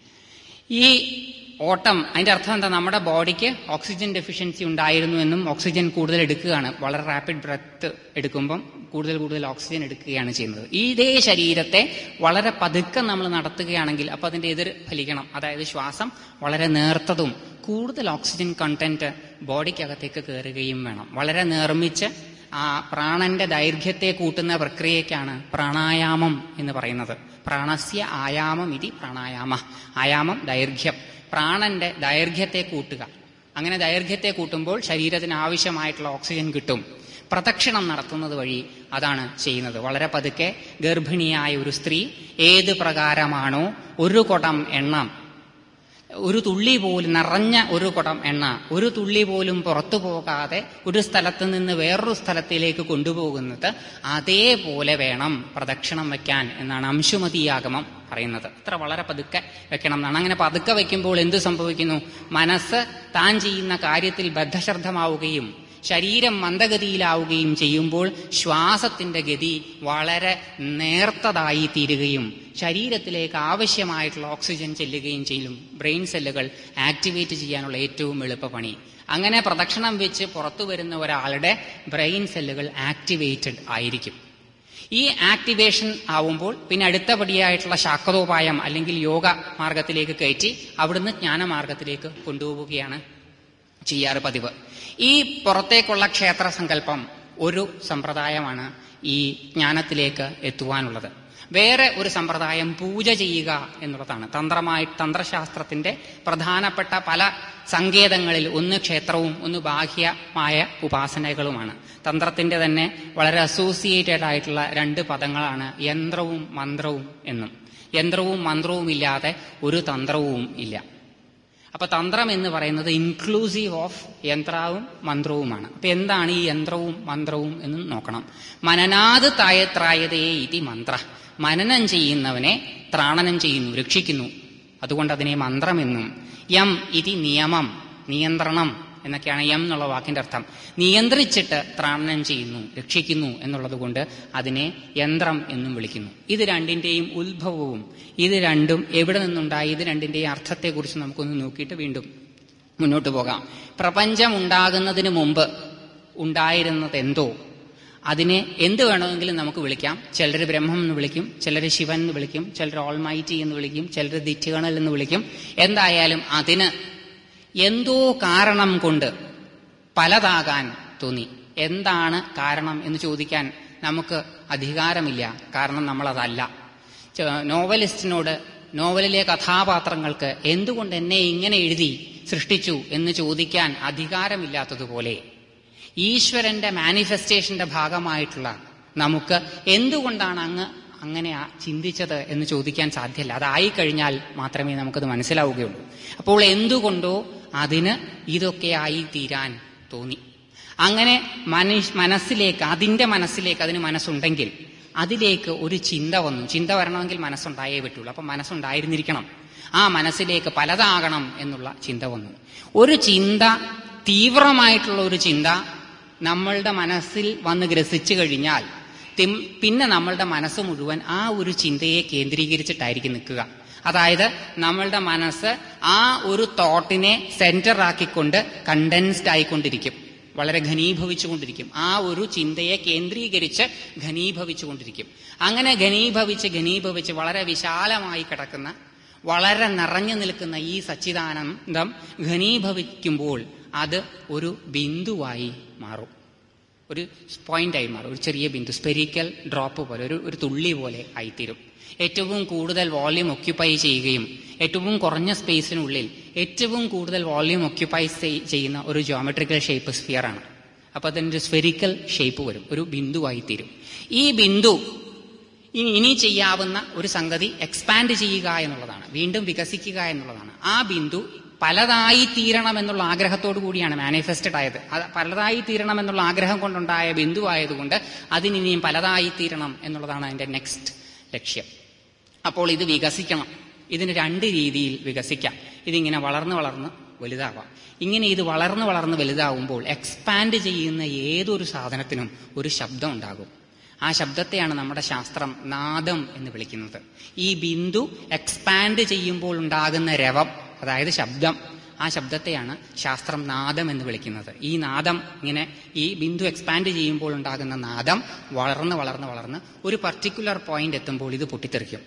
ഈ ഓട്ടം അതിന്റെ അർത്ഥം എന്താ? നമ്മുടെ ബോഡിക്ക് ഓക്സിജൻ ഡെഫിഷ്യൻസി ഉണ്ടായിരുന്നു എന്നും ഓക്സിജൻ കൂടുതൽ എടുക്കുകയാണ്. വളരെ റാപ്പിഡ് ബ്രെത്ത് എടുക്കുമ്പം കൂടുതൽ കൂടുതൽ ഓക്സിജൻ എടുക്കുകയാണ് ചെയ്യുന്നത്. ഇതേ ശരീരത്തെ വളരെ പതുക്കെ നമ്മൾ നടത്തുകയാണെങ്കിൽ അപ്പൊ അതിന്റെ എതിർ ഫലിക്കണം. അതായത് ശ്വാസം വളരെ നേർത്തതും കൂടുതൽ ഓക്സിജൻ കണ്ടന്റ് ബോഡിക്കകത്തേക്ക് കയറുകയും വേണം. വളരെ നേർമ്മിച്ച് ആ പ്രാണന്റെ ദൈർഘ്യത്തെ കൂട്ടുന്ന പ്രക്രിയക്കാണ് പ്രാണായാമം എന്ന് പറയുന്നത്. പ്രാണസ്യ ആയാമം ഇതി പ്രാണായാമ. ആയാമം ദൈർഘ്യം, പ്രാണന്റെ ദൈർഘ്യത്തെ കൂട്ടുക. അങ്ങനെ ദൈർഘ്യത്തെ കൂട്ടുമ്പോൾ ശരീരത്തിന് ആവശ്യമായിട്ടുള്ള ഓക്സിജൻ കിട്ടും. പ്രദക്ഷിണം നടത്തുന്നത് വഴി അതാണ് ചെയ്യുന്നത്. വളരെ പതുക്കെ ഗർഭിണിയായ ഒരു സ്ത്രീ ഏത് പ്രകാരമാണോ ഒരു കുടം എണ്ണ, ഒരു തുള്ളി പോലും നിറഞ്ഞ ഒരു കുടം എണ്ണ ഒരു തുള്ളി പോലും പുറത്തു പോകാതെ ഒരു സ്ഥലത്ത് നിന്ന് വേറൊരു സ്ഥലത്തിലേക്ക് കൊണ്ടുപോകുന്നത്, അതേപോലെ വേണം പ്രദക്ഷിണം വയ്ക്കാൻ എന്നാണ് അംശുമതിയാഗമം പറയുന്നത്. അത്ര വളരെ പതുക്കെ വെക്കണം എന്നാണ്. അങ്ങനെ പതുക്കെ വയ്ക്കുമ്പോൾ എന്ത് സംഭവിക്കുന്നു? മനസ്സ് താൻ ചെയ്യുന്ന കാര്യത്തിൽ ബദ്ധശ്രദ്ധമാവുകയും ശരീരം മന്ദഗതിയിലാവുകയും ചെയ്യുമ്പോൾ ശ്വാസത്തിന്റെ ഗതി വളരെ നേർത്തതായി തീരുകയും ശരീരത്തിലേക്ക് ആവശ്യമായിട്ടുള്ള ഓക്സിജൻ ചെല്ലുകയും ചെയ്യും. ബ്രെയിൻ സെല്ലുകൾ ആക്ടിവേറ്റ് ചെയ്യാനുള്ള ഏറ്റവും എളുപ്പപണി. അങ്ങനെ പ്രദക്ഷിണം വെച്ച് പുറത്തു വരുന്ന ഒരാളുടെ ബ്രെയിൻ സെല്ലുകൾ ആക്ടിവേറ്റഡ് ആയിരിക്കും. ഈ ആക്ടിവേഷൻ ആവുമ്പോൾ പിന്നെ അടുത്ത പടിയായിട്ടുള്ള ശാക്തോപായം അല്ലെങ്കിൽ യോഗ മാർഗത്തിലേക്ക് കയറ്റി അവിടുന്ന് ജ്ഞാനമാർഗത്തിലേക്ക് കൊണ്ടുപോവുകയാണ് ചെയ്യാറ് പതിവ്. ഈ പുറത്തേക്കുള്ള ക്ഷേത്ര സങ്കല്പം ഒരു സമ്പ്രദായമാണ് ഈ ജ്ഞാനത്തിലേക്ക് എത്തുവാനുള്ളത്. വേറെ ഒരു സമ്പ്രദായം പൂജ ചെയ്യുക എന്നുള്ളതാണ്. തന്ത്രമായി തന്ത്രശാസ്ത്രത്തിന്റെ പ്രധാനപ്പെട്ട പല സങ്കേതങ്ങളിൽ ഒന്ന് ക്ഷേത്രവും ഒന്ന് ബാഹ്യമായ ഉപാസനകളുമാണ്. തന്ത്രത്തിന്റെ തന്നെ വളരെ അസോസിയേറ്റഡ് ആയിട്ടുള്ള രണ്ട് പദങ്ങളാണ് യന്ത്രവും മന്ത്രവും എന്നും. യന്ത്രവും മന്ത്രവും ഇല്ലാതെ ഒരു തന്ത്രവും ഇല്ല. അപ്പൊ തന്ത്രം എന്ന് പറയുന്നത് ഇൻക്ലൂസീവ് ഓഫ് യന്ത്രവും മന്ത്രവുമാണ്. അപ്പൊ എന്താണ് ഈ യന്ത്രവും മന്ത്രവും എന്ന് നോക്കണം. മനനാത് തായത്രായതേ ഇതി മന്ത്ര. മനനം ചെയ്യുന്നവനെ ത്രാണനം ചെയ്യുന്നു, രക്ഷിക്കുന്നു. അതുകൊണ്ട് അതിനെ മന്ത്രമെന്നും. യം ഇതി നിയമം, നിയന്ത്രണം എന്നൊക്കെയാണ് യം എന്നുള്ള വാക്കിന്റെ അർത്ഥം. നിയന്ത്രിച്ചിട്ട് ത്രാണനം ചെയ്യുന്നു, രക്ഷിക്കുന്നു എന്നുള്ളത് കൊണ്ട് അതിനെ യന്ത്രം എന്നും വിളിക്കുന്നു. ഇത് രണ്ടിന്റെയും ഉത്ഭവവും ഇത് രണ്ടും എവിടെ നിന്നുണ്ടായി, ഇത് രണ്ടിന്റെയും അർത്ഥത്തെക്കുറിച്ച് നമുക്കൊന്ന് നോക്കിയിട്ട് വീണ്ടും മുന്നോട്ട് പോകാം. പ്രപഞ്ചം ഉണ്ടാകുന്നതിന് മുമ്പ് ഉണ്ടായിരുന്നത് എന്തോ അതിനെ എന്ത് വേണമെങ്കിലും നമുക്ക് വിളിക്കാം. ചിലർ ബ്രഹ്മം എന്ന് വിളിക്കും, ചിലർ ശിവൻ എന്ന് വിളിക്കും, ചിലർ ഓൾമൈറ്റി എന്ന് വിളിക്കും, ചിലർ ദിറ്റുകണൽ എന്ന് വിളിക്കും. എന്തായാലും അതിന് എന്തോ കാരണം കൊണ്ട് പലതാകാൻ തോന്നി. എന്താണ് കാരണം എന്ന് ചോദിക്കാൻ നമുക്ക് അധികാരമില്ല, കാരണം നമ്മളതല്ല. നോവലിസ്റ്റിനോട് നോവലിലെ കഥാപാത്രങ്ങൾക്ക് എന്തുകൊണ്ട് എന്നെ ഇങ്ങനെ എഴുതി സൃഷ്ടിച്ചു എന്ന് ചോദിക്കാൻ അധികാരമില്ലാത്തതുപോലെ ഈശ്വരന്റെ മാനിഫെസ്റ്റേഷന്റെ ഭാഗമായിട്ടുള്ള നമുക്ക് എന്തുകൊണ്ടാണ് അങ്ങ് അങ്ങനെ ചിന്തിച്ചത് എന്ന് ചോദിക്കാൻ സാധ്യമല്ല. അതായിക്കഴിഞ്ഞാൽ മാത്രമേ നമുക്കത് മനസ്സിലാവുകയുള്ളൂ. അപ്പോൾ എന്തുകൊണ്ടോ അതിന് ഇതൊക്കെ ആയി തീരാൻ തോന്നി. അങ്ങനെ മനുഷ്യ മനസ്സിലേക്ക് അതിന്റെ മനസ്സിലേക്ക് അതിന് മനസ്സുണ്ടെങ്കിൽ അതിലേക്ക് ഒരു ചിന്ത വന്നു. ചിന്ത വരണമെങ്കിൽ മനസ്സുണ്ടായേ പറ്റുള്ളൂ. അപ്പൊ മനസ്സുണ്ടായിരുന്നിരിക്കണം. ആ മനസ്സിലേക്ക് പലതാകണം എന്നുള്ള ചിന്ത വന്നു. ഒരു ചിന്ത, തീവ്രമായിട്ടുള്ള ഒരു ചിന്ത നമ്മളുടെ മനസ്സിൽ വന്ന് ഗ്രസിച്ചു കഴിഞ്ഞാൽ പിന്നെ നമ്മളുടെ മനസ്സ് മുഴുവൻ ആ ഒരു ചിന്തയെ കേന്ദ്രീകരിച്ചിട്ടായിരിക്കും നിൽക്കുക. അതായത് നമ്മളുടെ മനസ്സ് ആ ഒരു തോട്ടിനെ സെന്റർ ആക്കിക്കൊണ്ട് കണ്ടൻസ്ഡ് ആയിക്കൊണ്ടിരിക്കും, വളരെ ഘനീഭവിച്ചുകൊണ്ടിരിക്കും. ആ ഒരു ചിന്തയെ കേന്ദ്രീകരിച്ച് ഘനീഭവിച്ചുകൊണ്ടിരിക്കും. അങ്ങനെ ഘനീഭവിച്ച് ഘനീഭവിച്ച് വളരെ വിശാലമായി കിടക്കുന്ന, വളരെ നിറഞ്ഞു നിൽക്കുന്ന ഈ സച്ചിദാനന്ദം ഘനീഭവിക്കുമ്പോൾ അത് ഒരു ബിന്ദുവായി മാറും, ഒരു പോയിന്റായി മാറും, ഒരു ചെറിയ ബിന്ദു, സ്പെരിക്കൽ ഡ്രോപ്പ് പോലെ, ഒരു ഒരു തുള്ളി പോലെ ആയിത്തീരും. ഏറ്റവും കൂടുതൽ വോള്യൂം ഒക്യുപ്പൈ ചെയ്യുകയും ഏറ്റവും കുറഞ്ഞ സ്പേസിനുള്ളിൽ ഏറ്റവും കൂടുതൽ വോള്യൂം ഒക്യുപ്പൈ ചെയ്യുന്ന ഒരു ജിയോമെട്രിക്കൽ ഷേപ്പ് സ്ഫിയർ ആണ്. അപ്പൊ അതിൻ്റെ സ്ഫെരിക്കൽ ഷേപ്പ് വരും, ഒരു ബിന്ദുവായി തീരും. ഈ ബിന്ദു ഇനി ഇനി ചെയ്യാവുന്ന ഒരു സംഗതി എക്സ്പാൻഡ് ചെയ്യുക എന്നുള്ളതാണ്, വീണ്ടും വികസിക്കുക എന്നുള്ളതാണ്. ആ ബിന്ദു പലതായി തീരണം എന്നുള്ള ആഗ്രഹത്തോടു കൂടിയാണ് മാനിഫെസ്റ്റഡ് ആയത്. അത് പലതായി തീരണം എന്നുള്ള ആഗ്രഹം കൊണ്ടുണ്ടായ ബിന്ദു ആയതുകൊണ്ട് അതിനിനിയും പലതായി തീരണം എന്നുള്ളതാണ് അതിന്റെ നെക്സ്റ്റ് ലക്ഷ്യം. അപ്പോൾ ഇത് വികസിക്കണം. ഇതിന് രണ്ട് രീതിയിൽ വികസിക്കാം. ഇതിങ്ങനെ വളർന്ന് വളർന്ന് വലുതാവാം. ഇങ്ങനെ ഇത് വളർന്ന് വളർന്ന് വലുതാവുമ്പോൾ എക്സ്പാൻഡ് ചെയ്യുന്ന ഏതൊരു സാധനത്തിനും ഒരു ശബ്ദം ഉണ്ടാകും. ആ ശബ്ദത്തെയാണ് നമ്മുടെ ശാസ്ത്രം നാദം എന്ന് വിളിക്കുന്നത്. ഈ ബിന്ദു എക്സ്പാൻഡ് ചെയ്യുമ്പോൾ ഉണ്ടാകുന്ന രവം, അതായത് ശബ്ദം, ആ ശബ്ദത്തെയാണ് ശാസ്ത്രം നാദം എന്ന് വിളിക്കുന്നത്. ഈ നാദം ഇങ്ങനെ ഈ ബിന്ദു എക്സ്പാൻഡ് ചെയ്യുമ്പോൾ ഉണ്ടാകുന്ന നാദം വളർന്ന് വളർന്ന് വളർന്ന് ഒരു പർട്ടിക്കുലർ പോയിന്റ് എത്തുമ്പോൾ ഇത് പൊട്ടിത്തെറിക്കും.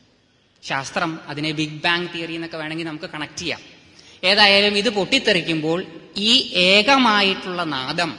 ശാസ്ത്രം അതിനെ ബിഗ് ബാങ് തിയറി എന്നൊക്കെ വേണമെങ്കിൽ നമുക്ക് കണക്ട് ചെയ്യാം. ഏതായാലും ഇത് പൊട്ടിത്തെറിക്കുമ്പോൾ ഈ ഏകമായിട്ടുള്ള നാദം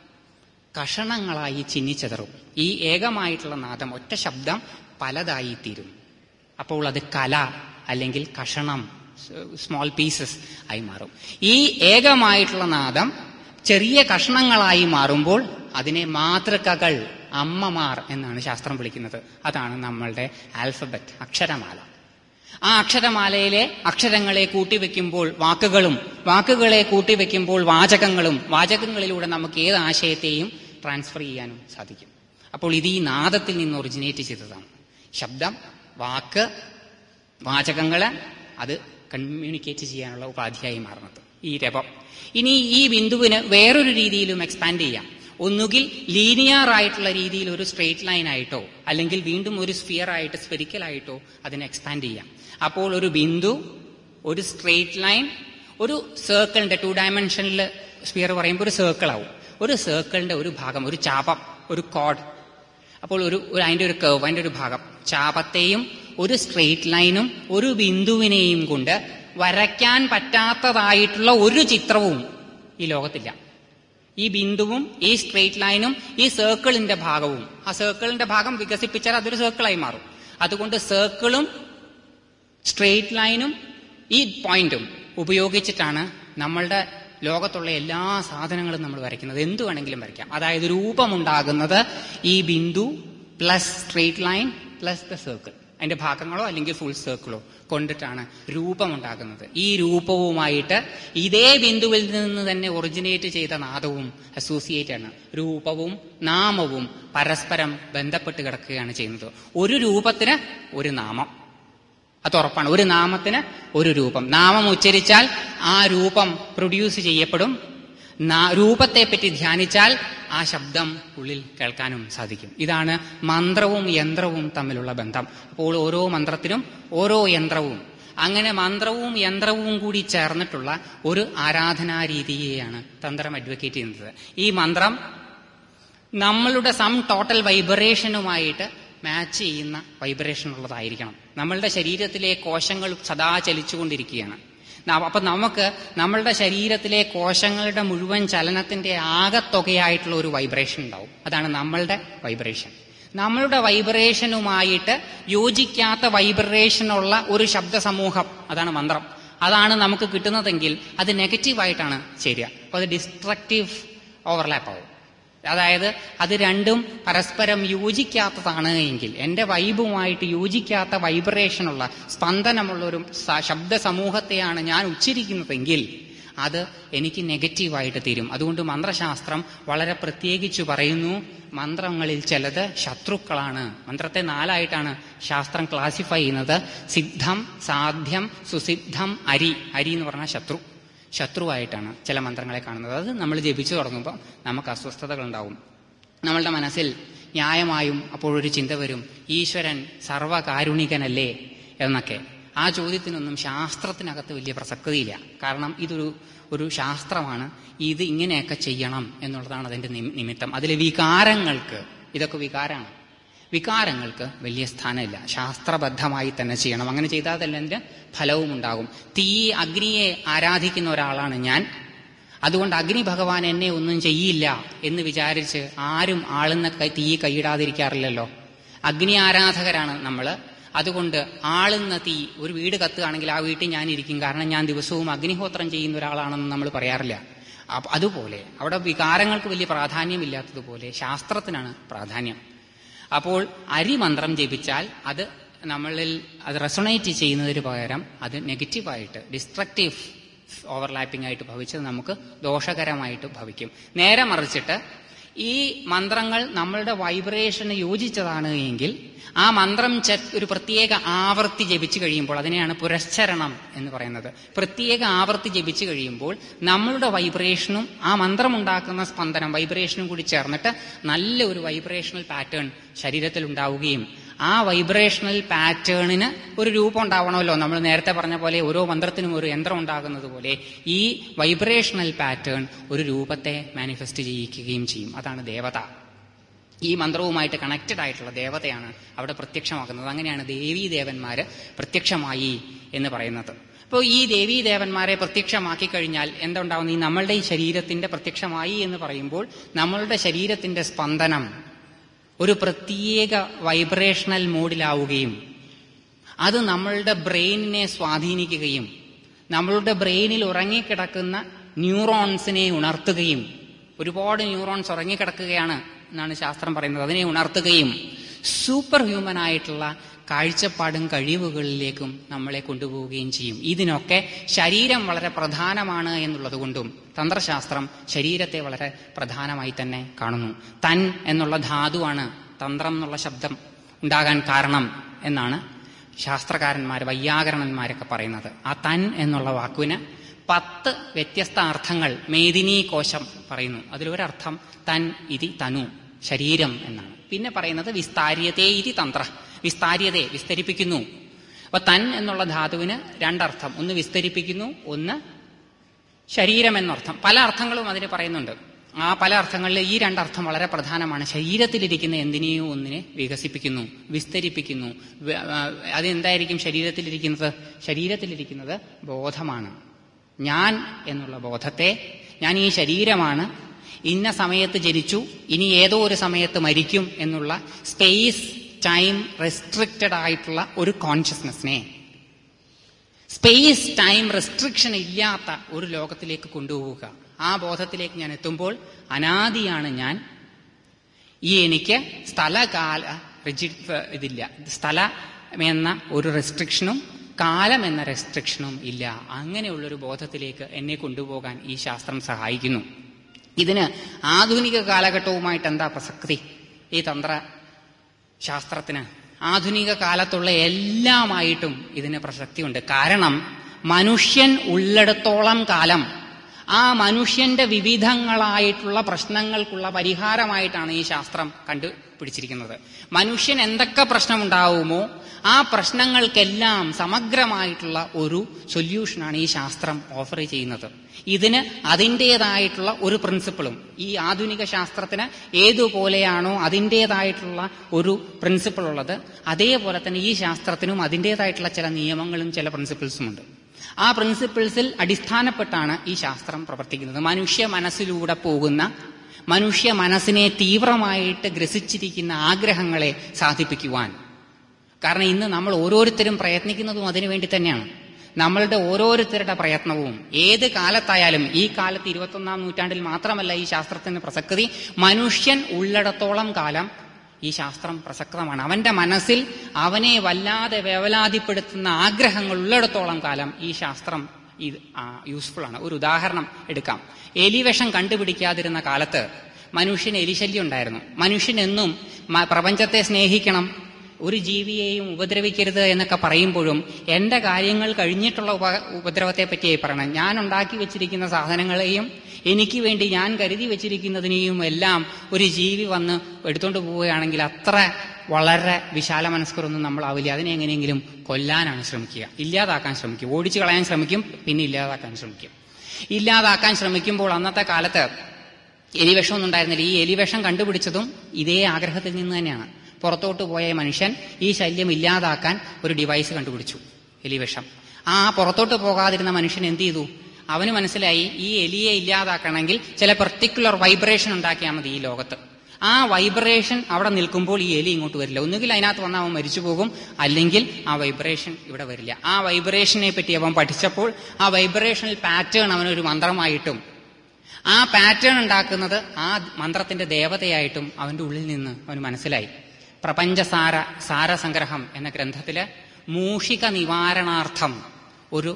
കഷണങ്ങളായി ചിന്നിച്ചെതറും. ഈ ഏകമായിട്ടുള്ള നാദം, ഒറ്റ ശബ്ദം പലതായി തീരും. അപ്പോൾ അത് കല അല്ലെങ്കിൽ കഷണം, സ്മോൾ പീസസ് ആയി മാറും. ഈ ഏകമായിട്ടുള്ള നാദം ചെറിയ കഷ്ണങ്ങളായി മാറുമ്പോൾ അതിനെ മാതൃകകൾ, അമ്മമാർ എന്നാണ് ശാസ്ത്രം വിളിക്കുന്നത്. അതാണ് നമ്മളുടെ ആൽഫബറ്റ്, അക്ഷരമാല. ആ അക്ഷരമാലയിലെ അക്ഷരങ്ങളെ കൂട്ടിവെക്കുമ്പോൾ വാക്കുകളും, വാക്കുകളെ കൂട്ടിവെക്കുമ്പോൾ വാചകങ്ങളും, വാചകങ്ങളിലൂടെ നമുക്ക് ഏത് ആശയത്തെയും ട്രാൻസ്ഫർ ചെയ്യാനും സാധിക്കും. അപ്പോൾ ഇത് ഈ നാദത്തിൽ നിന്ന് ഒറിജിനേറ്റ് ചെയ്തതാണ്. ശബ്ദം, വാക്ക്, വാചകങ്ങള്, അത് കമ്മ്യൂണിക്കേറ്റ് ചെയ്യാനുള്ള ഉപാധിയായി മാറുന്നത് ഈ രവം. ഇനി ഈ ബിന്ദുവിന് വേറൊരു രീതിയിലും എക്സ്പാൻഡ് ചെയ്യാം. ഒന്നുകിൽ ലീനിയർ ആയിട്ടുള്ള രീതിയിൽ ഒരു സ്ട്രെയിറ്റ് ലൈൻ ആയിട്ടോ അല്ലെങ്കിൽ വീണ്ടും ഒരു സ്ഫിയർ ആയിട്ട് സ്ഫെരിക്കൽ ആയിട്ടോ അതിനെ എക്സ്പാൻഡ് ചെയ്യാം. അപ്പോൾ ഒരു ബിന്ദു, ഒരു സ്ട്രെയിറ്റ് ലൈൻ, ഒരു സർക്കിളിന്റെ ടു ഡയമെൻഷനിൽ സ്ഫിയർ പറയുമ്പോൾ ഒരു സർക്കിൾ ആവും. ഒരു സർക്കിളിന്റെ ഒരു ഭാഗം, ഒരു ചാപം, ഒരു കോഡ്. അപ്പോൾ ഒരു അതിന്റെ ഒരു കർവ്, അതിന്റെ ഒരു ഭാഗം, ചാപത്തെയും ഒരു സ്ട്രെയിറ്റ് ലൈനും ഒരു ബിന്ദുവിനെയും കൊണ്ട് വരയ്ക്കാൻ പറ്റാത്തതായിട്ടുള്ള ഒരു ചിത്രവും ഈ ലോകത്തില്ല. ഈ ബിന്ദുവും ഈ സ്ട്രെയിറ്റ് ലൈനും ഈ സർക്കിളിന്റെ ഭാഗവും, ആ സർക്കിളിന്റെ ഭാഗം വികസിപ്പിച്ചാൽ അതൊരു സർക്കിളായി മാറും. അതുകൊണ്ട് സർക്കിളും സ്ട്രെയിറ്റ് ലൈനും ഈ പോയിന്റും ഉപയോഗിച്ചിട്ടാണ് നമ്മളുടെ ലോകത്തുള്ള എല്ലാ സാധനങ്ങളും നമ്മൾ വരയ്ക്കുന്നത്. എന്തു വേണമെങ്കിലും വരയ്ക്കാം. അതായത് രൂപമുണ്ടാകുന്നത് ഈ ബിന്ദു plus straight line plus the circle, അതിന്റെ ഭാഗങ്ങളോ അല്ലെങ്കിൽ ഫുൾ സർക്കിളോ കൊണ്ടിട്ടാണ് രൂപമുണ്ടാകുന്നത്. ഈ രൂപവുമായിട്ട് ഇതേ ബിന്ദുവിൽ നിന്ന് തന്നെ ഒറിജിനേറ്റ് ചെയ്ത നാദവും അസോസിയേറ്റ് ആണ്. രൂപവും നാമവും പരസ്പരം ബന്ധപ്പെട്ട് കിടക്കുകയാണ് ചെയ്യുന്നത്. ഒരു രൂപത്തിന് ഒരു നാമം, അത് ഉറപ്പാണ്. ഒരു നാമത്തിന് ഒരു രൂപം. നാമം ഉച്ചരിച്ചാൽ ആ രൂപം പ്രൊഡ്യൂസ് ചെയ്യപ്പെടും. രൂപത്തെപ്പറ്റി ധ്യാനിച്ചാൽ ആ ശബ്ദം ഉള്ളിൽ കേൾക്കാനും സാധിക്കും. ഇതാണ് മന്ത്രവും യന്ത്രവും തമ്മിലുള്ള ബന്ധം. അപ്പോൾ ഓരോ മന്ത്രത്തിനും ഓരോ യന്ത്രവും, അങ്ങനെ മന്ത്രവും യന്ത്രവും കൂടി ചേർന്നിട്ടുള്ള ഒരു ആരാധനാ രീതിയെയാണ് തന്ത്രം അഡ്വക്കേറ്റ് ചെയ്യുന്നത്. ഈ മന്ത്രം നമ്മളുടെ സം ടോട്ടൽ വൈബ്രേഷനുമായിട്ട് മാച്ച് ചെയ്യുന്ന വൈബ്രേഷൻ ഉള്ളതായിരിക്കണം. നമ്മളുടെ ശരീരത്തിലെ കോശങ്ങൾ സദാ ചലിച്ചുകൊണ്ടിരിക്കുകയാണ്. അപ്പൊ നമുക്ക് നമ്മളുടെ ശരീരത്തിലെ കോശങ്ങളുടെ മുഴുവൻ ചലനത്തിന്റെ ആകത്തുകയായിട്ടുള്ള ഒരു വൈബ്രേഷൻ ഉണ്ടാവും. അതാണ് നമ്മളുടെ വൈബ്രേഷൻ. നമ്മളുടെ വൈബ്രേഷനുമായിട്ട് യോജിക്കാത്ത വൈബ്രേഷനുള്ള ഒരു ശബ്ദ സമൂഹം, അതാണ് മന്ത്രം. അതാണ് നമുക്ക് കിട്ടുന്നതെങ്കിൽ അത് നെഗറ്റീവായിട്ടാണ് ചേരുക. അപ്പൊ അത് ഡിസ്ട്രക്റ്റീവ് ഓവർലാപ്പ് ആവും. അതായത് അത് രണ്ടും പരസ്പരം യോജിക്കാത്തതാണ് എങ്കിൽ, എന്റെ വൈബുമായിട്ട് യോജിക്കാത്ത വൈബ്രേഷനുള്ള സ്പന്ദനമുള്ള ഒരു ശബ്ദ സമൂഹത്തെയാണ് ഞാൻ ഉച്ചരിക്കുന്നതെങ്കിൽ അത് എനിക്ക് നെഗറ്റീവായിട്ട് തീരും. അതുകൊണ്ട് മന്ത്രശാസ്ത്രം വളരെ പ്രത്യേകിച്ചു പറയുന്നു, മന്ത്രങ്ങളിൽ ചിലത് ശത്രുക്കളാണ്. മന്ത്രത്തെ നാലായിട്ടാണ് ശാസ്ത്രം ക്ലാസിഫൈ ചെയ്യുന്നത്. സിദ്ധം, സാധ്യം, സുസിദ്ധം, അരി. അരി എന്ന് പറഞ്ഞാൽ ശത്രു. ശത്രുവായിട്ടാണ് ചില മന്ത്രങ്ങളെ കാണുന്നത്. അത് നമ്മൾ ജപിച്ചു തുടങ്ങുമ്പോൾ നമുക്ക് അസ്വസ്ഥതകൾ ഉണ്ടാവും. നമ്മളുടെ മനസ്സിൽ ന്യായമായും അപ്പോഴൊരു ചിന്ത വരും, ഈശ്വരൻ സർവകാരുണികനല്ലേ എന്നൊക്കെ. ആ ചോദ്യത്തിനൊന്നും ശാസ്ത്രത്തിനകത്ത് വലിയ പ്രസക്തിയില്ല. കാരണം ഇതൊരു ഒരു ശാസ്ത്രമാണ്. ഇത് ഇങ്ങനെയൊക്കെ ചെയ്യണം എന്നുള്ളതാണ് അതിന്റെ നിമിത്തം. അതിലെ വികാരങ്ങൾക്ക്, ഇതൊക്കെ വികാരമാണ്, വികാരങ്ങൾക്ക് വലിയ സ്ഥാനമില്ല. ശാസ്ത്രബദ്ധമായി തന്നെ ചെയ്യണം. അങ്ങനെ ചെയ്താൽ തന്നെ അതിന്റെ ഫലവും ഉണ്ടാകും. തീ അഗ്നിയെ ആരാധിക്കുന്ന ഒരാളാണ് ഞാൻ. അതുകൊണ്ട് അഗ്നി ഭഗവാൻ എന്നെ ഒന്നും ചെയ്യില്ല എന്ന് വിചാരിച്ച് ആരും ആളുന്ന തീ കൈയിടാതിരിക്കാറില്ലല്ലോ. അഗ്നി ആരാധകരാണ് നമ്മള്. അതുകൊണ്ട് ആളുന്ന തീ, ഒരു വീട് കത്തുകയാണെങ്കിൽ ആ വീട്ടിൽ ഞാൻ ഇരിക്കും, കാരണം ഞാൻ ദിവസവും അഗ്നിഹോത്രം ചെയ്യുന്ന ഒരാളാണെന്ന് നമ്മൾ പറയാറില്ല. അതുപോലെ അവിടെ വികാരങ്ങൾക്ക് വലിയ പ്രാധാന്യമില്ലാത്തതുപോലെ ശാസ്ത്രത്തിനാണ് പ്രാധാന്യം. അപ്പോൾ അരിമന്ത്രം ജപിച്ചാൽ അത് നമ്മളിൽ അത് റെസൊണേറ്റ് ചെയ്യുന്നതിന് പകരം അത് നെഗറ്റീവായിട്ട് ഡിസ്ട്രക്റ്റീവ് ഓവർലാപ്പിംഗ് ആയിട്ട് ഭവിച്ചത് നമുക്ക് ദോഷകരമായിട്ട് ഭവിക്കും. നേരെ മറിച്ചിട്ട് ഈ മന്ത്രങ്ങൾ നമ്മളുടെ വൈബ്രേഷന് യോജിച്ചതാണ് എങ്കിൽ ആ മന്ത്രം ഒരു പ്രത്യേക ആവർത്തി ജപിച്ചു കഴിയുമ്പോൾ, അതിനെയാണ് പുരസ്ചരണം എന്ന് പറയുന്നത്, പ്രത്യേക ആവർത്തി ജപിച്ചു കഴിയുമ്പോൾ നമ്മളുടെ വൈബ്രേഷനും ആ മന്ത്രമുണ്ടാക്കുന്ന സ്പന്ദനം വൈബ്രേഷനും കൂടി ചേർന്നിട്ട് നല്ല ഒരു വൈബ്രേഷണൽ പാറ്റേൺ ശരീരത്തിൽ ഉണ്ടാവുകയും ആ വൈബ്രേഷണൽ പാറ്റേണിന് ഒരു രൂപം ഉണ്ടാവണമല്ലോ. നമ്മൾ നേരത്തെ പറഞ്ഞ പോലെ ഓരോ മന്ത്രത്തിനും ഒരു യന്ത്രം ഉണ്ടാകുന്നത് പോലെ ഈ വൈബ്രേഷണൽ പാറ്റേൺ ഒരു രൂപത്തെ മാനിഫെസ്റ്റ് ചെയ്യിക്കുകയും ചെയ്യും. അതാണ് ദേവത. ഈ മന്ത്രവുമായിട്ട് കണക്റ്റഡ് ആയിട്ടുള്ള ദേവതയാണ് അവിടെ പ്രത്യക്ഷമാക്കുന്നത്. അങ്ങനെയാണ് ദേവീദേവന്മാര് പ്രത്യക്ഷമായി എന്ന് പറയുന്നത്. അപ്പോൾ ഈ ദേവീദേവന്മാരെ പ്രത്യക്ഷമാക്കി കഴിഞ്ഞാൽ എന്തുണ്ടാവുന്നു? ഈ നമ്മളുടെ ഈ ശരീരത്തിന്റെ പ്രത്യക്ഷമായി എന്ന് പറയുമ്പോൾ നമ്മളുടെ ശരീരത്തിന്റെ സ്പന്ദനം ഒരു പ്രത്യേക വൈബ്രേഷണൽ മോഡിലാവുകയും അത് നമ്മളുടെ ബ്രെയിനിനെ സ്വാധീനിക്കുകയും നമ്മളുടെ ബ്രെയിനിൽ ഉറങ്ങിക്കിടക്കുന്ന ന്യൂറോൺസിനെ ഉണർത്തുകയും, ഒരുപാട് ന്യൂറോൺസ് ഉറങ്ങിക്കിടക്കുകയാണ് എന്നാണ് ശാസ്ത്രം പറയുന്നത്, അതിനെ ഉണർത്തുകയും സൂപ്പർ ഹ്യൂമൻ ആയിട്ടുള്ള കാഴ്ചപ്പാടും കഴിവുകളിലേക്കും നമ്മളെ കൊണ്ടുപോവുകയും ചെയ്യും. ഇതിനൊക്കെ ശരീരം വളരെ പ്രധാനമാണ് എന്നുള്ളത് കൊണ്ടും തന്ത്രശാസ്ത്രം ശരീരത്തെ വളരെ പ്രധാനമായി തന്നെ കാണുന്നു. തൻ എന്നുള്ള ധാതുവാണ് തന്ത്രം എന്നുള്ള ശബ്ദം ഉണ്ടാകാൻ കാരണം എന്നാണ് ശാസ്ത്രകാരന്മാർ, വൈയാകരണന്മാരൊക്കെ പറയുന്നത്. ആ തൻ എന്നുള്ള വാക്കുവിന് പത്ത് വ്യത്യസ്ത അർത്ഥങ്ങൾ മേദിനി കോശം പറയുന്നു. അതിലൊരർത്ഥം തൻ ഇതി തനു, ശരീരം എന്നാണ്. പിന്നെ പറയുന്നത് വിസ്താര്യതേ ഇതി തന്ത്ര, വിസ്താര്യതയെ വിസ്തരിപ്പിക്കുന്നു. അപ്പൊ തൻ എന്നുള്ള ധാതുവിന് രണ്ടർത്ഥം, ഒന്ന് വിസ്തരിപ്പിക്കുന്നു, ഒന്ന് ശരീരം എന്നർത്ഥം. പല അർത്ഥങ്ങളും അതിന് പറയുന്നുണ്ട്. ആ പല അർത്ഥങ്ങളിൽ ഈ രണ്ടർത്ഥം വളരെ പ്രധാനമാണ്. ശരീരത്തിലിരിക്കുന്ന എന്തിനെയോ ഒന്നിനെ വികസിപ്പിക്കുന്നു, വിസ്തരിപ്പിക്കുന്നു. അതെന്തായിരിക്കും ശരീരത്തിലിരിക്കുന്നത്? ശരീരത്തിലിരിക്കുന്നത് ബോധമാണ്. ഞാൻ എന്നുള്ള ബോധത്തെ, ഞാൻ ഈ ശരീരമാണ്, ഇന്ന സമയത്ത് ജനിച്ചു, ഇനി ഏതോ ഒരു സമയത്ത് മരിക്കും എന്നുള്ള സ്പേസ് ടൈം റെസ്ട്രിക്റ്റഡ് ആയിട്ടുള്ള ഒരു കോൺഷ്യസ്നെസ്സിനെ സ്പേസ് ടൈം റെസ്ട്രിക്ഷൻ ഇല്ലാത്ത ഒരു ലോകത്തിലേക്ക് കൊണ്ടുപോവുക. ആ ബോധത്തിലേക്ക് ഞാൻ എത്തുമ്പോൾ അനാദിയാണ് ഞാൻ. ഈ എനിക്ക് സ്ഥലകാല ഇതില്ല, സ്ഥലം എന്ന ഒരു റെസ്ട്രിക്ഷനും കാലം എന്ന റെസ്ട്രിക്ഷനും ഇല്ല. അങ്ങനെയുള്ളൊരു ബോധത്തിലേക്ക് എന്നെ കൊണ്ടുപോകാൻ ഈ ശാസ്ത്രം സഹായിക്കുന്നു. ഇതിന് ആധുനിക കാലഘട്ടവുമായിട്ട് എന്താ പ്രസക്തി? ഈ തന്ത്ര ശാസ്ത്രത്തിന് ആധുനിക കാലത്തുള്ള എല്ലാമായിട്ടും ഇതിന് പ്രസക്തിയുണ്ട്. കാരണം മനുഷ്യൻ ഉള്ളിടത്തോളം കാലം ആ മനുഷ്യന്റെ വിവിധങ്ങളായിട്ടുള്ള പ്രശ്നങ്ങൾക്കുള്ള പരിഹാരമായിട്ടാണ് ഈ ശാസ്ത്രം കണ്ടുപിടിച്ചിരിക്കുന്നത്. മനുഷ്യൻ എന്തൊക്കെ പ്രശ്നമുണ്ടാവുമോ ആ പ്രശ്നങ്ങൾക്കെല്ലാം സമഗ്രമായിട്ടുള്ള ഒരു സൊല്യൂഷനാണ് ഈ ശാസ്ത്രം ഓഫർ ചെയ്യുന്നത്. ഇതിന് അതിൻ്റെതായിട്ടുള്ള ഒരു പ്രിൻസിപ്പിളും, ഈ ആധുനിക ശാസ്ത്രത്തിന് ഏതുപോലെയാണോ അതിൻ്റെതായിട്ടുള്ള ഒരു പ്രിൻസിപ്പിൾ ഉള്ളത്, അതേപോലെ തന്നെ ഈ ശാസ്ത്രത്തിനും അതിൻ്റെതായിട്ടുള്ള ചില നിയമങ്ങളും ചില പ്രിൻസിപ്പിൾസും ഉണ്ട്. ആ പ്രിൻസിപ്പിൾസിൽ അടിസ്ഥാനപ്പെട്ടാണ് ഈ ശാസ്ത്രം പ്രവർത്തിക്കുന്നത്. മനുഷ്യ മനസ്സിലൂടെ പോകുന്ന, മനുഷ്യ മനസ്സിനെ തീവ്രമായിട്ട് ഗ്രസിച്ചിരിക്കുന്ന ആഗ്രഹങ്ങളെ സാധിപ്പിക്കുവാൻ. കാരണം ഇന്ന് നമ്മൾ ഓരോരുത്തരും പ്രയത്നിക്കുന്നതും അതിനുവേണ്ടി തന്നെയാണ്. നമ്മളുടെ ഓരോരുത്തരുടെ പ്രയത്നവും ഏത് കാലത്തായാലും, ഈ കാലത്ത് ഇരുപത്തൊന്നാം നൂറ്റാണ്ടിൽ മാത്രമല്ല ഈ ശാസ്ത്രത്തിന് പ്രസക്തി, മനുഷ്യൻ ഉള്ളിടത്തോളം കാലം ഈ ശാസ്ത്രം പ്രസക്തമാണ്. അവന്റെ മനസ്സിൽ അവനെ വല്ലാതെ വേവലാതിപ്പെടുത്തുന്ന ആഗ്രഹങ്ങൾ ഉള്ളിടത്തോളം കാലം ഈ ശാസ്ത്രം ഇത് യൂസ്ഫുൾ ആണ്. ഒരു ഉദാഹരണം എടുക്കാം. എലിവിഷം കണ്ടുപിടിക്കാതിരുന്ന കാലത്ത് മനുഷ്യന് എലിശല്യം ഉണ്ടായിരുന്നു. മനുഷ്യൻ എന്നും പ്രപഞ്ചത്തെ സ്നേഹിക്കണം, ഒരു ജീവിയെയും ഉപദ്രവിക്കരുത് എന്നൊക്കെ പറയുമ്പോഴും എന്റെ കാര്യങ്ങൾ കഴിഞ്ഞിട്ടുള്ള ഉപ ഉപദ്രവത്തെ പറ്റിയായി പറയണം. ഞാൻ ഉണ്ടാക്കി വെച്ചിരിക്കുന്ന സാധനങ്ങളെയും എനിക്ക് വേണ്ടി ഞാൻ കരുതി വെച്ചിരിക്കുന്നതിനെയും എല്ലാം ഒരു ജീവി വന്ന് എടുത്തുകൊണ്ട് പോവുകയാണെങ്കിൽ അത്ര വളരെ വിശാല മനസ്കരൊന്നും നമ്മളാവില്ല. അതിനെ എങ്ങനെയെങ്കിലും കൊല്ലാനാണ് ശ്രമിക്കുക, ഇല്ലാതാക്കാൻ ശ്രമിക്കും, ഓടിച്ചു കളയാൻ ശ്രമിക്കും, പിന്നെ ഇല്ലാതാക്കാൻ ശ്രമിക്കും. ഇല്ലാതാക്കാൻ ശ്രമിക്കുമ്പോൾ അന്നത്തെ കാലത്ത് എലിവിഷമൊന്നും ഉണ്ടായിരുന്നില്ല. ഈ എലിവിഷം കണ്ടുപിടിച്ചതും ഇതേ ആഗ്രഹത്തിൽ നിന്ന് തന്നെയാണ്. പുറത്തോട്ട് പോയ മനുഷ്യൻ ഈ ശല്യം ഇല്ലാതാക്കാൻ ഒരു ഡിവൈസ് കണ്ടുപിടിച്ചു, എലിവിഷം. ആ പുറത്തോട്ട് പോകാതിരുന്ന മനുഷ്യൻ എന്ത് ചെയ്തു? അവന് മനസ്സിലായി ഈ എലിയെ ഇല്ലാതാക്കണമെങ്കിൽ ചില പെർട്ടിക്കുലർ വൈബ്രേഷൻ ഉണ്ടാക്കിയാൽ മതി ഈ ലോകത്ത്. ആ വൈബ്രേഷൻ അവിടെ നിൽക്കുമ്പോൾ ഈ എലി ഇങ്ങോട്ട് വരില്ല. ഒന്നുകിൽ അതിനകത്ത് വന്ന് അവൻ മരിച്ചു പോകും, അല്ലെങ്കിൽ ആ വൈബ്രേഷൻ ഇവിടെ വരില്ല. ആ വൈബ്രേഷനെ പറ്റി അവൻ പഠിച്ചപ്പോൾ ആ വൈബ്രേഷണൽ പാറ്റേൺ അവനൊരു മന്ത്രമായിട്ടും ആ പാറ്റേൺ ഉണ്ടാക്കുന്നത് ആ മന്ത്രത്തിന്റെ ദേവതയായിട്ടും അവന്റെ ഉള്ളിൽ നിന്ന് അവന് മനസ്സിലായി. പ്രപഞ്ചസാര സാരസംഗ്രഹം എന്ന ഗ്രന്ഥത്തില് മൂഷിക നിവാരണാർത്ഥം ഒരു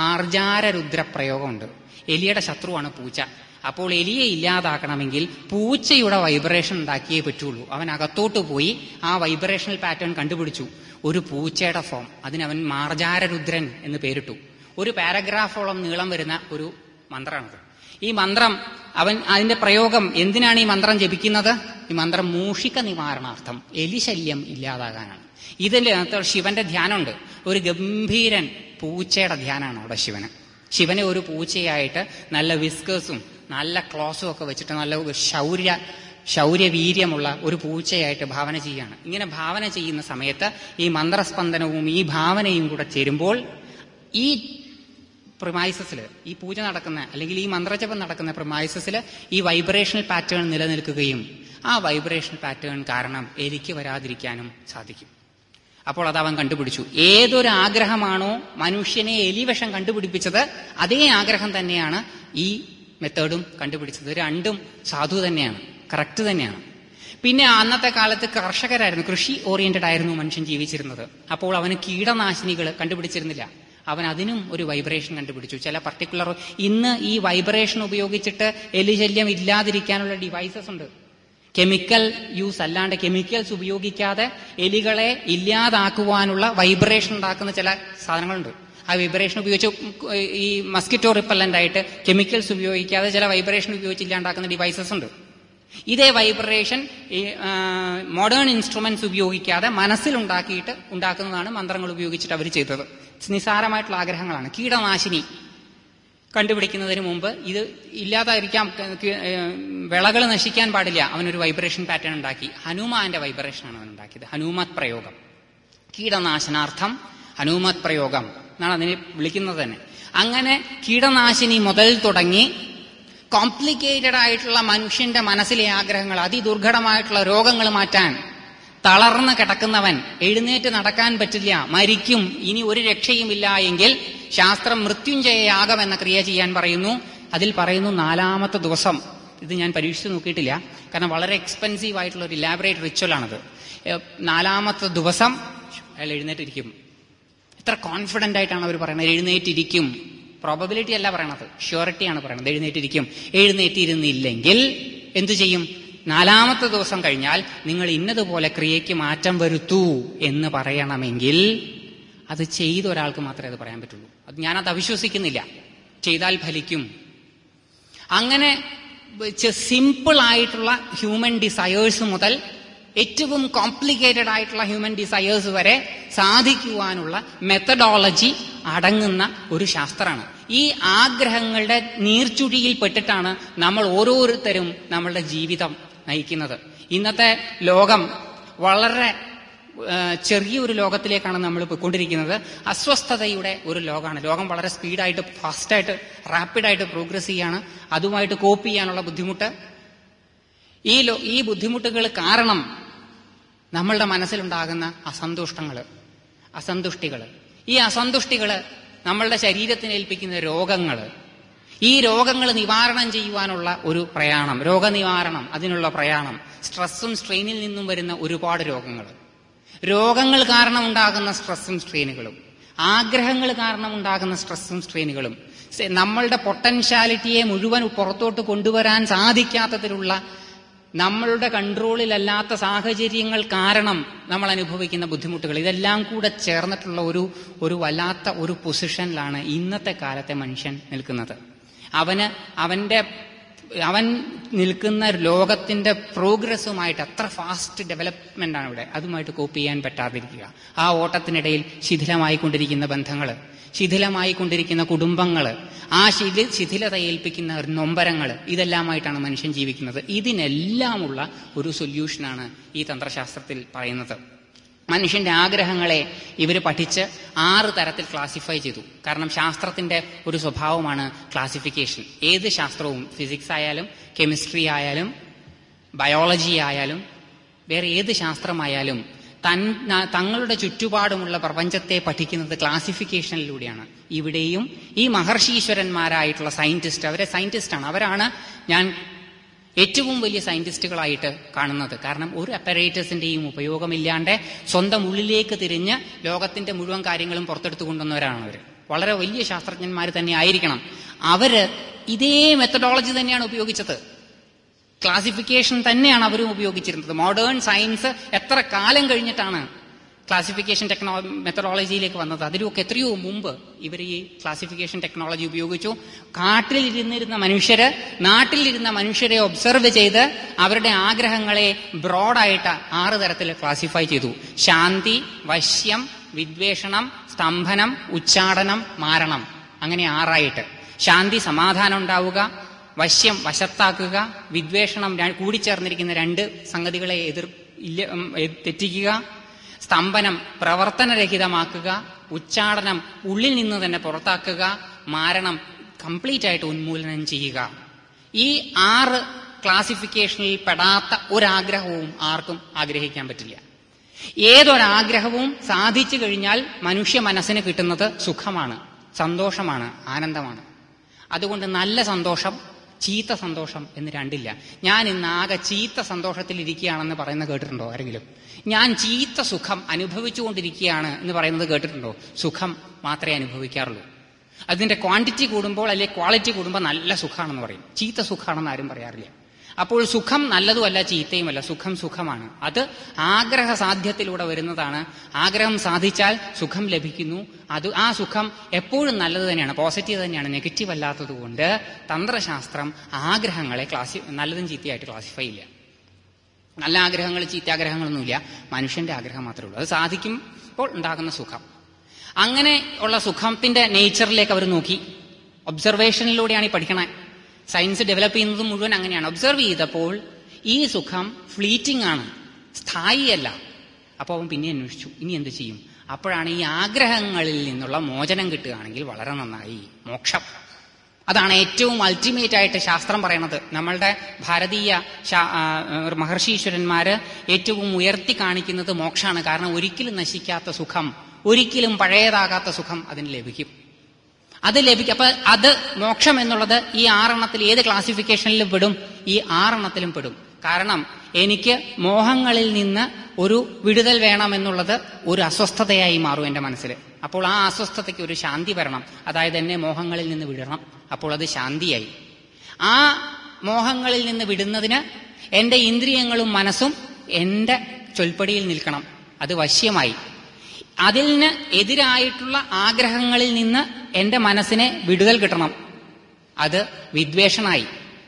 മാർജാരരുദ്രപ്രയോഗമുണ്ട്. എലിയുടെ ശത്രുവാണ് പൂച്ച. അപ്പോൾ എലിയെ ഇല്ലാതാക്കണമെങ്കിൽ പൂച്ചയുടെ വൈബ്രേഷൻ ഉണ്ടാക്കിയേ പറ്റുള്ളൂ. അവൻ അകത്തോട്ട് പോയി ആ വൈബ്രേഷണൽ പാറ്റേൺ കണ്ടുപിടിച്ചു, ഒരു പൂച്ചയുടെ ഫോം. അതിനവൻ മാർജാരരുദ്രൻ എന്ന് പേരിട്ടു. ഒരു പാരഗ്രാഫോളം നീളം വരുന്ന ഒരു മന്ത്രമാണത്. ഈ മന്ത്രം അവൻ അതിന്റെ പ്രയോഗം എന്തിനാണ് ഈ മന്ത്രം ജപിക്കുന്നത്? ഈ മന്ത്രം മൂഷിക നിവാരണാർത്ഥം, എലിശല്യം ഇല്ലാതാകാനാണ്. ഇതിന്റെ ശിവന്റെ ധ്യാനമുണ്ട്. ഒരു ഗംഭീരൻ പൂച്ചയുടെ ധ്യാനമാണ് അവിടെ ശിവന്. ശിവനെ ഒരു പൂച്ചയായിട്ട് നല്ല വിസ്കേഴ്സും നല്ല ക്ലോസും ഒക്കെ വെച്ചിട്ട് നല്ല ശൗര്യ ശൗര്യവീര്യമുള്ള ഒരു പൂച്ചയായിട്ട് ഭാവന ചെയ്യാണ്. ഇങ്ങനെ ഭാവന ചെയ്യുന്ന സമയത്ത് ഈ മന്ത്രസ്പന്ദനവും ഈ ഭാവനയും കൂടെ ചേരുമ്പോൾ ഈ പ്രിമൈസസിൽ, ഈ പൂജ നടക്കുന്ന അല്ലെങ്കിൽ ഈ മന്ത്രജപം നടക്കുന്ന പ്രിമൈസസിൽ ഈ വൈബ്രേഷണൽ പാറ്റേൺ നിലനിൽക്കുകയും ആ വൈബ്രേഷണൽ പാറ്റേൺ കാരണം എലിക്ക് വരാതിരിക്കാനും സാധിക്കും. അപ്പോൾ അത് അവൻ കണ്ടുപിടിച്ചു. ഏതൊരു ആഗ്രഹമാണോ മനുഷ്യനെ എലിവിഷം കണ്ടുപിടിപ്പിച്ചത്, അതേ ആഗ്രഹം തന്നെയാണ് ഈ മെത്തേഡും കണ്ടുപിടിച്ചത്. രണ്ടും സാധു തന്നെയാണ്, കറക്റ്റ് തന്നെയാണ്. പിന്നെ അന്നത്തെ കാലത്ത് കർഷകരായിരുന്നു, കൃഷി ഓറിയന്റഡ് ആയിരുന്നു മനുഷ്യൻ ജീവിച്ചിരുന്നത്. അപ്പോൾ അവന് കീടനാശിനികൾ കണ്ടുപിടിച്ചിരുന്നില്ല. അവൻ അതിനും ഒരു വൈബ്രേഷൻ കണ്ടുപിടിച്ചു. ചില പർട്ടിക്കുലർ ഇന്ന് ഈ വൈബ്രേഷൻ ഉപയോഗിച്ചിട്ട് എലിശല്യം ഇല്ലാതിരിക്കാനുള്ള ഡിവൈസസ് ഉണ്ട്. കെമിക്കൽ യൂസ് അല്ലാണ്ട്, കെമിക്കൽസ് ഉപയോഗിക്കാതെ എലികളെ ഇല്ലാതാക്കുവാനുള്ള വൈബ്രേഷൻ ഉണ്ടാക്കുന്ന ചില സാധനങ്ങളുണ്ട്. ആ വൈബ്രേഷൻ ഉപയോഗിച്ച് ഈ മസ്കിറ്റോ റിപ്പല്ലന്റ് ആയിട്ട് കെമിക്കൽസ് ഉപയോഗിക്കാതെ ചില വൈബ്രേഷൻ ഉപയോഗിച്ച് ഇല്ലാണ്ടാക്കുന്ന ഡിവൈസസ് ഉണ്ട്. ഇതേ വൈബ്രേഷൻ ഈ മോഡേൺ ഇൻസ്ട്രുമെന്റ്സ് ഉപയോഗിക്കാതെ മനസ്സിലുണ്ടാക്കിയിട്ട് ഉണ്ടാക്കുന്നതാണ് മന്ത്രങ്ങൾ ഉപയോഗിച്ചിട്ട് അവർ ചെയ്തത്. നിസ്സാരമായിട്ടുള്ള ആഗ്രഹങ്ങളാണ്. കീടനാശിനി കണ്ടുപിടിക്കുന്നതിന് മുമ്പ് ഇത് ഇല്ലാതായിരിക്കാം, വിളകൾ നശിക്കാൻ പാടില്ല, അവനൊരു വൈബ്രേഷൻ പാറ്റേൺ ഉണ്ടാക്കി. ഹനുമാന്റെ വൈബ്രേഷനാണ് അവൻ ഉണ്ടാക്കിയത്. ഹനുമത് പ്രയോഗം, കീടനാശനാർത്ഥം ഹനുമത് പ്രയോഗം എന്നാണ് അതിനെ വിളിക്കുന്നത് തന്നെ. അങ്ങനെ കീടനാശിനി മുതൽ തുടങ്ങി കോംപ്ലിക്കേറ്റഡ് ആയിട്ടുള്ള മനുഷ്യന്റെ മനസ്സിലെ ആഗ്രഹങ്ങൾ, അതിദുർഘടമായിട്ടുള്ള രോഗങ്ങൾ മാറ്റാൻ തളർന്ന് കിടക്കുന്നവൻ എഴുന്നേറ്റ് നടക്കാൻ പറ്റില്ല, മരിക്കും, ഇനി ഒരു രക്ഷയുമില്ല എങ്കിൽ ശാസ്ത്രം മൃത്യുഞ്ജയ യാഗം എന്ന ക്രിയ ചെയ്യാൻ പറയുന്നു. അതിൽ പറയുന്നു നാലാമത്തെ ദിവസം. ഇത് ഞാൻ പരീക്ഷിച്ച് നോക്കിയിട്ടില്ല, കാരണം വളരെ എക്സ്പെൻസീവ് ആയിട്ടുള്ള ഒരു ഇലാബറേറ്റ് റിച്വലാണത്. നാലാമത്തെ ദിവസം അയാൾ എഴുന്നേറ്റിരിക്കും. എത്ര കോൺഫിഡന്റ് ആയിട്ടാണ് അവർ പറയുന്നത്, എഴുന്നേറ്റിരിക്കും. പ്രോബബിലിറ്റി അല്ല പറയണത്, ഷ്യൂറിറ്റിയാണ് പറയണത്. എഴുന്നേറ്റിരിക്കും. എഴുന്നേറ്റിരുന്നില്ലെങ്കിൽ എന്തു ചെയ്യും? നാലാമത്തെ ദിവസം കഴിഞ്ഞാൽ നിങ്ങൾ ഇന്നതുപോലെ ക്രിയയ്ക്ക് മാറ്റം വരുത്തൂ എന്ന് പറയണമെങ്കിൽ അത് ചെയ്ത ഒരാൾക്ക് മാത്രമേ അത് പറയാൻ പറ്റുള്ളൂ. അത് ഞാനത് അവിശ്വസിക്കുന്നില്ല. ചെയ്താൽ ഫലിക്കും. അങ്ങനെ സിമ്പിൾ ആയിട്ടുള്ള ഹ്യൂമൻ ഡിസയേഴ്സ് മുതൽ ഏറ്റവും കോംപ്ലിക്കേറ്റഡ് ആയിട്ടുള്ള ഹ്യൂമൻ ഡിസയേഴ്സ് വരെ സാധിക്കുവാനുള്ള മെത്തഡോളജി അടങ്ങുന്ന ഒരു ശാസ്ത്രമാണ്. ഈ ആഗ്രഹങ്ങളുടെ നീർച്ചുഴിയിൽ പെട്ടിട്ടാണ് നമ്മൾ ഓരോരുത്തരും നമ്മളുടെ ജീവിതം നയിക്കുന്നത്. ഇന്നത്തെ ലോകം വളരെ ചെറിയൊരു ലോകത്തിലേക്കാണ് നമ്മൾ പോയിക്കൊണ്ടിരിക്കുന്നത്. അസ്വസ്ഥതയുടെ ഒരു ലോകമാണ്. ലോകം വളരെ സ്പീഡായിട്ട്, ഫാസ്റ്റായിട്ട്, റാപ്പിഡായിട്ട് പ്രോഗ്രസ് ചെയ്യാണ്. അതുമായിട്ട് കോപ്പ് ചെയ്യാനുള്ള ബുദ്ധിമുട്ട്, ഈ ഈ ബുദ്ധിമുട്ടുകൾ കാരണം നമ്മളുടെ മനസ്സിലുണ്ടാകുന്ന അസന്തുഷ്ടങ്ങള് അസന്തുഷ്ടികള് ഈ അസന്തുഷ്ടികള് നമ്മളുടെ ശരീരത്തിന് ഏൽപ്പിക്കുന്ന രോഗങ്ങള്, ഈ രോഗങ്ങൾ നിവാരണം ചെയ്യുവാനുള്ള ഒരു പ്രയാണം, രോഗനിവാരണം, അതിനുള്ള പ്രയാണം, സ്ട്രെസ്സും സ്ട്രെയിനിൽ നിന്നും വരുന്ന ഒരുപാട് രോഗങ്ങൾ, രോഗങ്ങൾ കാരണം ഉണ്ടാകുന്ന സ്ട്രെസ്സും സ്ട്രെയിനുകളും, ആഗ്രഹങ്ങൾ കാരണം ഉണ്ടാകുന്ന സ്ട്രെസ്സും സ്ട്രെയിനുകളും, നമ്മളുടെ പൊട്ടൻഷ്യാലിറ്റിയെ മുഴുവൻ പുറത്തോട്ട് കൊണ്ടുവരാൻ സാധിക്കാത്തതിലുള്ള നമ്മളുടെ കൺട്രോളിലല്ലാത്ത സാഹചര്യങ്ങൾ കാരണം നമ്മൾ അനുഭവിക്കുന്ന ബുദ്ധിമുട്ടുകൾ, ഇതെല്ലാം കൂടെ ചേർന്നിട്ടുള്ള ഒരു ഒരു വല്ലാത്ത ഒരു പൊസിഷനിലാണ് ഇന്നത്തെ കാലത്തെ മനുഷ്യൻ നിൽക്കുന്നത്. അവന് അവന്റെ അവൻ നിൽക്കുന്ന ലോകത്തിന്റെ പ്രോഗ്രസ്സുമായിട്ട് അത്ര ഫാസ്റ്റ് ഡെവലപ്മെന്റ് ആണ് ഇവിടെ, അതുമായിട്ട് കോപ്പ് ചെയ്യാൻ പറ്റാതിരിക്കുക. ആ ഓട്ടത്തിനിടയിൽ ശിഥിലമായിക്കൊണ്ടിരിക്കുന്ന ബന്ധങ്ങള്, ശിഥിലമായിക്കൊണ്ടിരിക്കുന്ന കുടുംബങ്ങള്, ആ ശിഥി ശിഥിലത ഏൽപ്പിക്കുന്ന നൊമ്പരങ്ങള്, ഇതെല്ലാമായിട്ടാണ് മനുഷ്യൻ ജീവിക്കുന്നത്. ഇതിനെല്ലാമുള്ള ഒരു സൊല്യൂഷനാണ് ഈ തന്ത്രശാസ്ത്രത്തിൽ പറയുന്നത്. മനുഷ്യന്റെ ആഗ്രഹങ്ങളെ ഇവർ പഠിച്ച് ആറ് തരത്തിൽ ക്ലാസിഫൈ ചെയ്തു. കാരണം ശാസ്ത്രത്തിന്റെ ഒരു സ്വഭാവമാണ് ക്ലാസിഫിക്കേഷൻ. ഏത് ശാസ്ത്രവും, ഫിസിക്സ് ആയാലും കെമിസ്ട്രി ആയാലും ബയോളജി ആയാലും വേറെ ഏത് ശാസ്ത്രമായാലും തൻ തങ്ങളുടെ ചുറ്റുപാടുമുള്ള പ്രപഞ്ചത്തെ പഠിക്കുന്നത് ക്ലാസിഫിക്കേഷനിലൂടെയാണ്. ഇവിടെയും ഈ മഹർഷീശ്വരന്മാരായിട്ടുള്ള സയന്റിസ്റ്റ്, അവരെ സയന്റിസ്റ്റാണ്, അവരാണ് ഞാൻ ഏറ്റവും വലിയ സയന്റിസ്റ്റുകളായിട്ട് കാണുന്നത്. കാരണം ഒരു അപ്പറേറ്റസിന്റെയും ഉപയോഗമില്ലാണ്ട് സ്വന്തം ഉള്ളിലേക്ക് തിരിഞ്ഞ് ലോകത്തിന്റെ മുഴുവൻ കാര്യങ്ങളും പുറത്തെടുത്തു കൊണ്ടുവന്നവരാണ് അവർ. വളരെ വലിയ ശാസ്ത്രജ്ഞന്മാർ തന്നെ ആയിരിക്കണം. അവര് ഇതേ മെത്തഡോളജി തന്നെയാണ് ഉപയോഗിച്ചത്. ക്ലാസിഫിക്കേഷൻ തന്നെയാണ് അവരും ഉപയോഗിച്ചിരുന്നത്. മോഡേൺ സയൻസ് എത്ര കാലം കഴിഞ്ഞിട്ടാണ് ക്ലാസിഫിക്കേഷൻ ടെക്നോ മെത്തഡോളജിയിലേക്ക് വന്നത്. അതിലൊക്കെ എത്രയോ മുമ്പ് ഇവർ ഈ ക്ലാസിഫിക്കേഷൻ ടെക്നോളജി ഉപയോഗിച്ചു. കാട്ടിലിരുന്നിരുന്ന മനുഷ്യര് നാട്ടിലിരുന്ന മനുഷ്യരെ ഒബ്സർവ് ചെയ്ത് അവരുടെ ആഗ്രഹങ്ങളെ ബ്രോഡായിട്ട് ആറ് തരത്തിൽ ക്ലാസിഫൈ ചെയ്തു. ശാന്തി, വശ്യം, വിദ്വേഷണം, സ്തംഭനം, ഉച്ചാടനം, മാരണം. അങ്ങനെ ആറായിട്ട്. ശാന്തി, സമാധാനം ഉണ്ടാവുക. വശ്യം, വശത്താക്കുക. വിദ്വേഷണം, കൂടിച്ചേർന്നിരിക്കുന്ന രണ്ട് സംഗതികളെ എതിർ തെറ്റിക്കുക. സ്തംഭനം, പ്രവർത്തനരഹിതമാക്കുക. ഉച്ചാടനം, ഉള്ളിൽ നിന്ന് തന്നെ പുറത്താക്കുക. മാരണം, കംപ്ലീറ്റ് ആയിട്ട് ഉന്മൂലനം ചെയ്യുക. ഈ ആറ് ക്ലാസിഫിക്കേഷനിൽ പെടാത്ത ഒരാഗ്രഹവും ആർക്കും ആഗ്രഹിക്കാൻ പറ്റില്ല. ഏതൊരാഗ്രഹവും സാധിച്ചു കഴിഞ്ഞാൽ മനുഷ്യ മനസ്സിന് കിട്ടുന്നത് സുഖമാണ്, സന്തോഷമാണ്, ആനന്ദമാണ്. അതുകൊണ്ട് നല്ല സന്തോഷം, ചീത്ത സന്തോഷം എന്ന് രണ്ടില്ല. ഞാൻ ഇന്ന് ആകെ ചീത്ത സന്തോഷത്തിൽ ഇരിക്കുകയാണെന്ന് പറയുന്നത് കേട്ടിട്ടുണ്ടോ ആരെങ്കിലും? ഞാൻ ചീത്ത സുഖം അനുഭവിച്ചുകൊണ്ടിരിക്കുകയാണ് എന്ന് പറയുന്നത് കേട്ടിട്ടുണ്ടോ? സുഖം മാത്രമേ അനുഭവിക്കാറുള്ളൂ. അതിന്റെ ക്വാണ്ടിറ്റി കൂടുമ്പോൾ അല്ലെങ്കിൽ ക്വാളിറ്റി കൂടുമ്പോൾ നല്ല സുഖമാണെന്ന് പറയും. ചീത്ത സുഖമാണെന്ന് ആരും പറയാറില്ല. അപ്പോൾ സുഖം നല്ലതുമല്ല ചീത്തയുമല്ല, സുഖം സുഖമാണ്. അത് ആഗ്രഹ സാധ്യത്തിലൂടെ വരുന്നതാണ്. ആഗ്രഹം സാധിച്ചാൽ സുഖം ലഭിക്കുന്നു. അത് ആ സുഖം എപ്പോഴും നല്ലത് തന്നെയാണ്, പോസിറ്റീവ് തന്നെയാണ്, നെഗറ്റീവ് അല്ലാത്തത് കൊണ്ട് തന്ത്രശാസ്ത്രം ആഗ്രഹങ്ങളെ ക്ലാസി നല്ലതും ചീത്തയായിട്ട് ക്ലാസിഫൈ ഇല്ല. നല്ല ആഗ്രഹങ്ങൾ ചീത്താഗ്രഹങ്ങളൊന്നുമില്ല, മനുഷ്യന്റെ ആഗ്രഹം മാത്രമേ ഉള്ളൂ. അത് സാധിക്കുമ്പോൾ ഉണ്ടാകുന്ന സുഖം. അങ്ങനെ ഉള്ള സുഖത്തിന്റെ നേച്ചറിലേക്ക് അവർ നോക്കി. ഒബ്സർവേഷനിലൂടെയാണ് ഈ പഠിക്കണേ. സയൻസ് ഡെവലപ്പ് ചെയ്യുന്നത് മുഴുവൻ അങ്ങനെയാണ്. ഒബ്സർവ് ചെയ്തപ്പോൾ ഈ സുഖം ഫ്ലീറ്റിംഗ് ആണ്, സ്ഥായിയല്ല. അപ്പോൾ അവൻ പിന്നെ അന്വേഷിച്ചു ഇനി എന്ത് ചെയ്യും. അപ്പോഴാണ് ഈ ആഗ്രഹങ്ങളിൽ നിന്നുള്ള മോചനം കിട്ടുകയാണെങ്കിൽ വളരെ നന്നായി, മോക്ഷം അതാണ് ഏറ്റവും അൾട്ടിമേറ്റ് ആയിട്ട് ശാസ്ത്രം പറയണത്. നമ്മളുടെ ഭാരതീയ മഹർഷീശ്വരന്മാര് ഏറ്റവും ഉയർത്തി കാണിക്കുന്നത് മോക്ഷമാണ്. കാരണം ഒരിക്കലും നശിക്കാത്ത സുഖം, ഒരിക്കലും പഴയതാകാത്ത സുഖം അതിന് ലഭിക്കും. അത് ലഭിക്കും. അപ്പൊ അത് മോക്ഷം എന്നുള്ളത് ഈ ആറെണ്ണത്തിൽ ഏത് ക്ലാസിഫിക്കേഷനിലും പെടും? ഈ ആറെണ്ണത്തിലും പെടും. കാരണം എനിക്ക് മോഹങ്ങളിൽ നിന്ന് ഒരു വിടുതൽ വേണമെന്നുള്ളത് ഒരു അസ്വസ്ഥതയായി മാറും എന്റെ മനസ്സിൽ. അപ്പോൾ ആ അസ്വസ്ഥതയ്ക്ക് ഒരു ശാന്തി വരണം. അതായത് എന്നെ മോഹങ്ങളിൽ നിന്ന് വിടണം. അപ്പോൾ അത് ശാന്തിയായി. ആ മോഹങ്ങളിൽ നിന്ന് വിടുന്നതിന് എന്റെ ഇന്ദ്രിയങ്ങളും മനസ്സും എന്റെ ചൊൽപ്പടിയിൽ നിൽക്കണം. അത് വശ്യമായി. അതിന് എതിരായിട്ടുള്ള ആഗ്രഹങ്ങളിൽ നിന്ന് എന്റെ മനസ്സിനെ വിടുതൽ കിട്ടണം. അത് വിദ്വേഷനായി.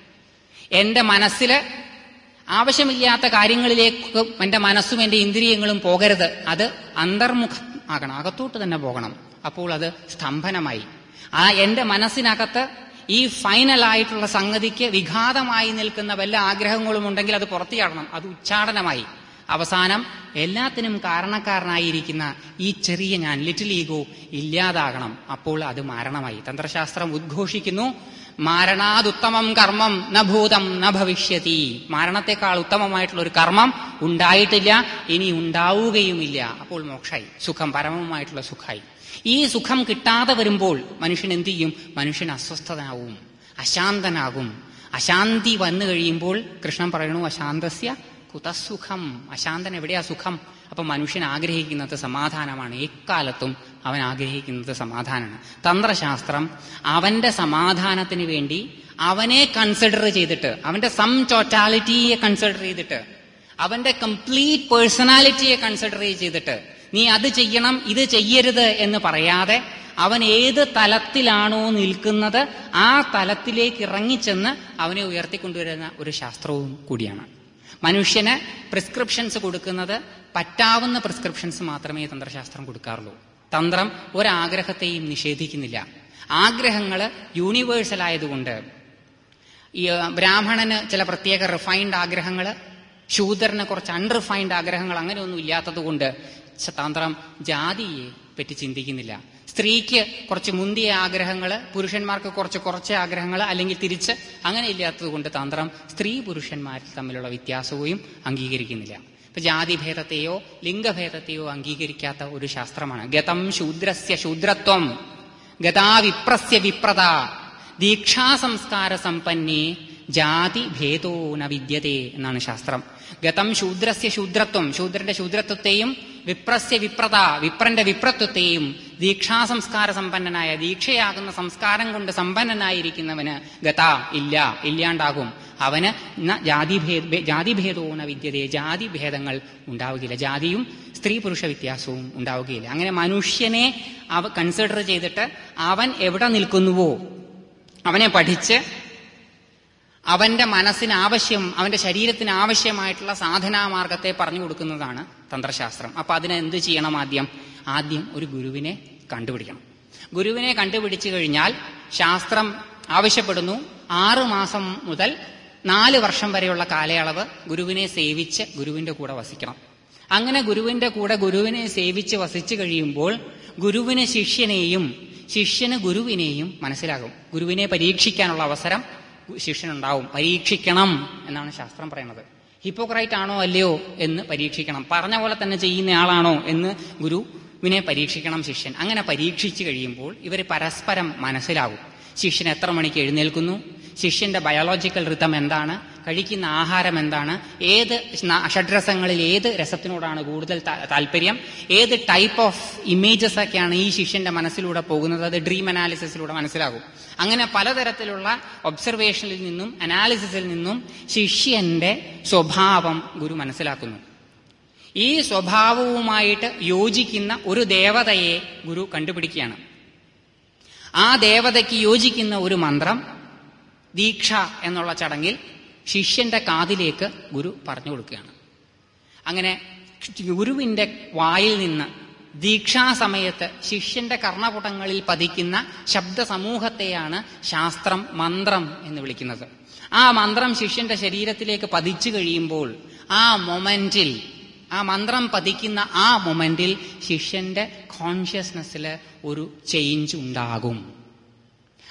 എന്റെ മനസ്സില് ആവശ്യമില്ലാത്ത കാര്യങ്ങളിലേക്ക് എന്റെ മനസ്സും എന്റെ ഇന്ദ്രിയങ്ങളും പോകരുത്. അത് അന്തർമുഖം ആകണം, അകത്തോട്ട് തന്നെ പോകണം. അപ്പോൾ അത് സ്തംഭനമായി. ആ എന്റെ മനസ്സിനകത്ത് ഈ ഫൈനലായിട്ടുള്ള സംഗതിക്ക് വിഘാതമായി നിൽക്കുന്ന വല്ല ആഗ്രഹങ്ങളും ഉണ്ടെങ്കിൽ അത് പുറത്തു ചാടണം. അത് ഉച്ചാടനമായി. അവസാനം എല്ലാത്തിനും കാരണക്കാരനായിരിക്കുന്ന ഈ ചെറിയ ഞാൻ, ലിറ്റിൽ ഈഗോ ഇല്ലാതാകണം. അപ്പോൾ അത് മരണമായി. തന്ത്രശാസ്ത്രം ഉദ്ഘോഷിക്കുന്നു, മാരണാദുത്തമം കർമ്മം ന ഭൂതം ന ഭവിഷ്യതി. മരണത്തെക്കാൾ ഉത്തമമായിട്ടുള്ള ഒരു കർമ്മം ഉണ്ടായിട്ടില്ല, ഇനി ഉണ്ടാവുകയുമില്ല. അപ്പോൾ മോക്ഷായി, സുഖം, പരമമായിട്ടുള്ള സുഖായി. ഈ സുഖം കിട്ടാതെ വരുമ്പോൾ മനുഷ്യൻ എന്ത് ചെയ്യും? മനുഷ്യൻ അസ്വസ്ഥനാവും, അശാന്തനാകും. അശാന്തി വന്നു കഴിയുമ്പോൾ കൃഷ്ണൻ പറയണു, അശാന്തസ്യ കുതസുഖം. അശാന്തൻ എവിടെയാ സുഖം? അപ്പൊ മനുഷ്യൻ ആഗ്രഹിക്കുന്നത് സമാധാനമാണ്. എക്കാലത്തും അവൻ ആഗ്രഹിക്കുന്നത് സമാധാനമാണ്. തന്ത്രശാസ്ത്രം അവന്റെ സമാധാനത്തിന് വേണ്ടി അവനെ കൺസിഡർ ചെയ്തിട്ട്, അവന്റെ സം ടോട്ടാലിറ്റിയെ കൺസിഡർ ചെയ്തിട്ട്, അവന്റെ കംപ്ലീറ്റ് പേഴ്സണാലിറ്റിയെ കൺസിഡർ ചെയ്തിട്ട്, നീ അത് ചെയ്യണം ഇത് ചെയ്യരുത് എന്ന് പറയാതെ അവൻ ഏത് തലത്തിലാണോ നിൽക്കുന്നത് ആ തലത്തിലേക്ക് ഇറങ്ങിച്ചെന്ന് അവനെ ഉയർത്തിക്കൊണ്ടുവരുന്ന ഒരു ശാസ്ത്രവും കൂടിയാണ്. മനുഷ്യന് പ്രിസ്ക്രിപ്ഷൻസ് കൊടുക്കുന്നത് പറ്റാവുന്ന പ്രിസ്ക്രിപ്ഷൻസ് മാത്രമേ തന്ത്രശാസ്ത്രം കൊടുക്കാറുള്ളൂ. തന്ത്രം ഒരാഗ്രഹത്തെയും നിഷേധിക്കുന്നില്ല. ആഗ്രഹങ്ങള് യൂണിവേഴ്സൽ ആയതുകൊണ്ട് ഈ ബ്രാഹ്മണന് ചില പ്രത്യേക റിഫൈൻഡ് ആഗ്രഹങ്ങള്, ശൂദ്രന് കുറച്ച് അൺറിഫൈൻഡ് ആഗ്രഹങ്ങൾ, അങ്ങനെയൊന്നും ഇല്ലാത്തത് കൊണ്ട് തന്ത്രം ജാതിയെ പറ്റി ചിന്തിക്കുന്നില്ല. സ്ത്രീക്ക് കുറച്ച് മുന്തിയ ആഗ്രഹങ്ങള്, പുരുഷന്മാർക്ക് കുറച്ച് കുറച്ച് ആഗ്രഹങ്ങൾ, അല്ലെങ്കിൽ തിരിച്ച് അങ്ങനെ ഇല്ലാത്തത് കൊണ്ട് തന്ത്രം സ്ത്രീ പുരുഷന്മാരിൽ തമ്മിലുള്ള വ്യത്യാസവും അംഗീകരിക്കുന്നില്ല. ഇപ്പൊ ജാതിഭേദത്തെയോ ലിംഗഭേദത്തെയോ അംഗീകരിക്കാത്ത ഒരു ശാസ്ത്രമാണ്. ഗതം ശൂദ്രസ്യ ശൂദ്രത്വം ഗതാ വിപ്രസ്യ വിപ്രത ദീക്ഷാസംസ്കാര സമ്പന്നേ ജാതിഭേദോ ന വിദ്യതേ എന്നാണ് ശാസ്ത്രം. ഗതം ശൂദ്രസ്യ ശൂദ്രത്വം, ശൂദ്രന്റെ ശൂദ്രത്വത്തെയും വിപ്രസ്യ വിപ്രത, വിപ്രന്റെ വിപ്രത്വത്തെയും ദീക്ഷാസംസ്കാര സമ്പന്നനായ, ദീക്ഷയാകുന്ന സംസ്കാരം കൊണ്ട് സമ്പന്നനായിരിക്കുന്നവന് ഗത ഇല്ല, ഇല്ലാണ്ടാകും. അവന് ജാതിഭേദ ജാതിഭേദവും ന വിദ്യതേ, ജാതിഭേദങ്ങൾ ഉണ്ടാവുകയില്ല, ജാതിയും സ്ത്രീ പുരുഷ വ്യത്യാസവും ഉണ്ടാവുകയില്ല. അങ്ങനെ മനുഷ്യനെ അവ കൺസിഡർ ചെയ്തിട്ട് അവൻ എവിടെ നിൽക്കുന്നുവോ അവനെ പഠിച്ച് അവന്റെ മനസ്സിന് ആവശ്യം, അവന്റെ ശരീരത്തിന് ആവശ്യമായിട്ടുള്ള സാധനാമാർഗത്തെ പറഞ്ഞു കൊടുക്കുന്നതാണ് തന്ത്രശാസ്ത്രം. അപ്പൊ അതിനെ എന്ത് ചെയ്യണം? ആദ്യം ആദ്യം ഒരു ഗുരുവിനെ കണ്ടുപിടിക്കണം. ഗുരുവിനെ കണ്ടുപിടിച്ചു കഴിഞ്ഞാൽ ശാസ്ത്രം ആവശ്യപ്പെടുന്നു ആറു മാസം മുതൽ നാല് വർഷം വരെയുള്ള കാലയളവ് ഗുരുവിനെ സേവിച്ച് ഗുരുവിന്റെ കൂടെ വസിക്കണം. അങ്ങനെ ഗുരുവിന്റെ കൂടെ ഗുരുവിനെ സേവിച്ച് വസിച്ചു കഴിയുമ്പോൾ ഗുരുവിന് ശിഷ്യനെയും ശിഷ്യന് ഗുരുവിനെയും മനസ്സിലാകും. ഗുരുവിനെ പരീക്ഷിക്കാനുള്ള അവസരം ശിഷ്യനുണ്ടാവും. പരീക്ഷിക്കണം എന്നാണ് ശാസ്ത്രം പറയുന്നത്. ഹിപ്പോക്രൈറ്റ് ആണോ അല്ലയോ എന്ന് പരീക്ഷിക്കണം. പറഞ്ഞ പോലെ തന്നെ ചെയ്യുന്നയാളാണോ എന്ന് ഗുരുവിനെ പരീക്ഷിക്കണം ശിഷ്യൻ. അങ്ങനെ പരീക്ഷിച്ചു കഴിയുമ്പോൾ ഇവർ പരസ്പരം മനസ്സിലാകും. ശിഷ്യൻ എത്ര മണിക്ക് എഴുന്നേൽക്കുന്നു, ശിഷ്യന്റെ ബയോളജിക്കൽ റിതം എന്താണ്, കഴിക്കുന്ന ആഹാരം എന്താണ്, ഏത് ഷഡ്രസങ്ങളിൽ ഏത് രസത്തിനോടാണ് കൂടുതൽ താല്പര്യം, ഏത് ടൈപ്പ് ഓഫ് ഇമേജസ് ഒക്കെയാണ് ഈ ശിഷ്യന്റെ മനസ്സിലൂടെ പോകുന്നത്, അത് ഡ്രീം അനാലിസിസിലൂടെ മനസ്സിലാകും. അങ്ങനെ പലതരത്തിലുള്ള ഒബ്സർവേഷനിൽ നിന്നും അനാലിസിസിൽ നിന്നും ശിഷ്യന്റെ സ്വഭാവം ഗുരു മനസ്സിലാക്കുന്നു. ഈ സ്വഭാവവുമായിട്ട് യോജിക്കുന്ന ഒരു ദേവതയെ ഗുരു കണ്ടുപിടിക്കുകയാണ്. ആ ദേവതയ്ക്ക് യോജിക്കുന്ന ഒരു മന്ത്രം ദീക്ഷ എന്നുള്ള ചടങ്ങിൽ ശിഷ്യന്റെ കാതിലേക്ക് ഗുരു പറഞ്ഞു കൊടുക്കുകയാണ്. അങ്ങനെ ഗുരുവിന്റെ വായിൽ നിന്ന് ദീക്ഷാസമയത്ത് ശിഷ്യന്റെ കർണപുടങ്ങളിൽ പതിക്കുന്ന ശബ്ദ സമൂഹത്തെയാണ് ശാസ്ത്രം മന്ത്രം എന്ന് വിളിക്കുന്നത്. ആ മന്ത്രം ശിഷ്യന്റെ ശരീരത്തിലേക്ക് പതിച്ചു കഴിയുമ്പോൾ ആ മൊമെന്റിൽ, ആ മന്ത്രം പതിക്കുന്ന ആ മൊമെന്റിൽ ശിഷ്യന്റെ കോൺഷ്യസ്നെസ്സിൽ ഒരു ചേഞ്ച് ഉണ്ടാകും.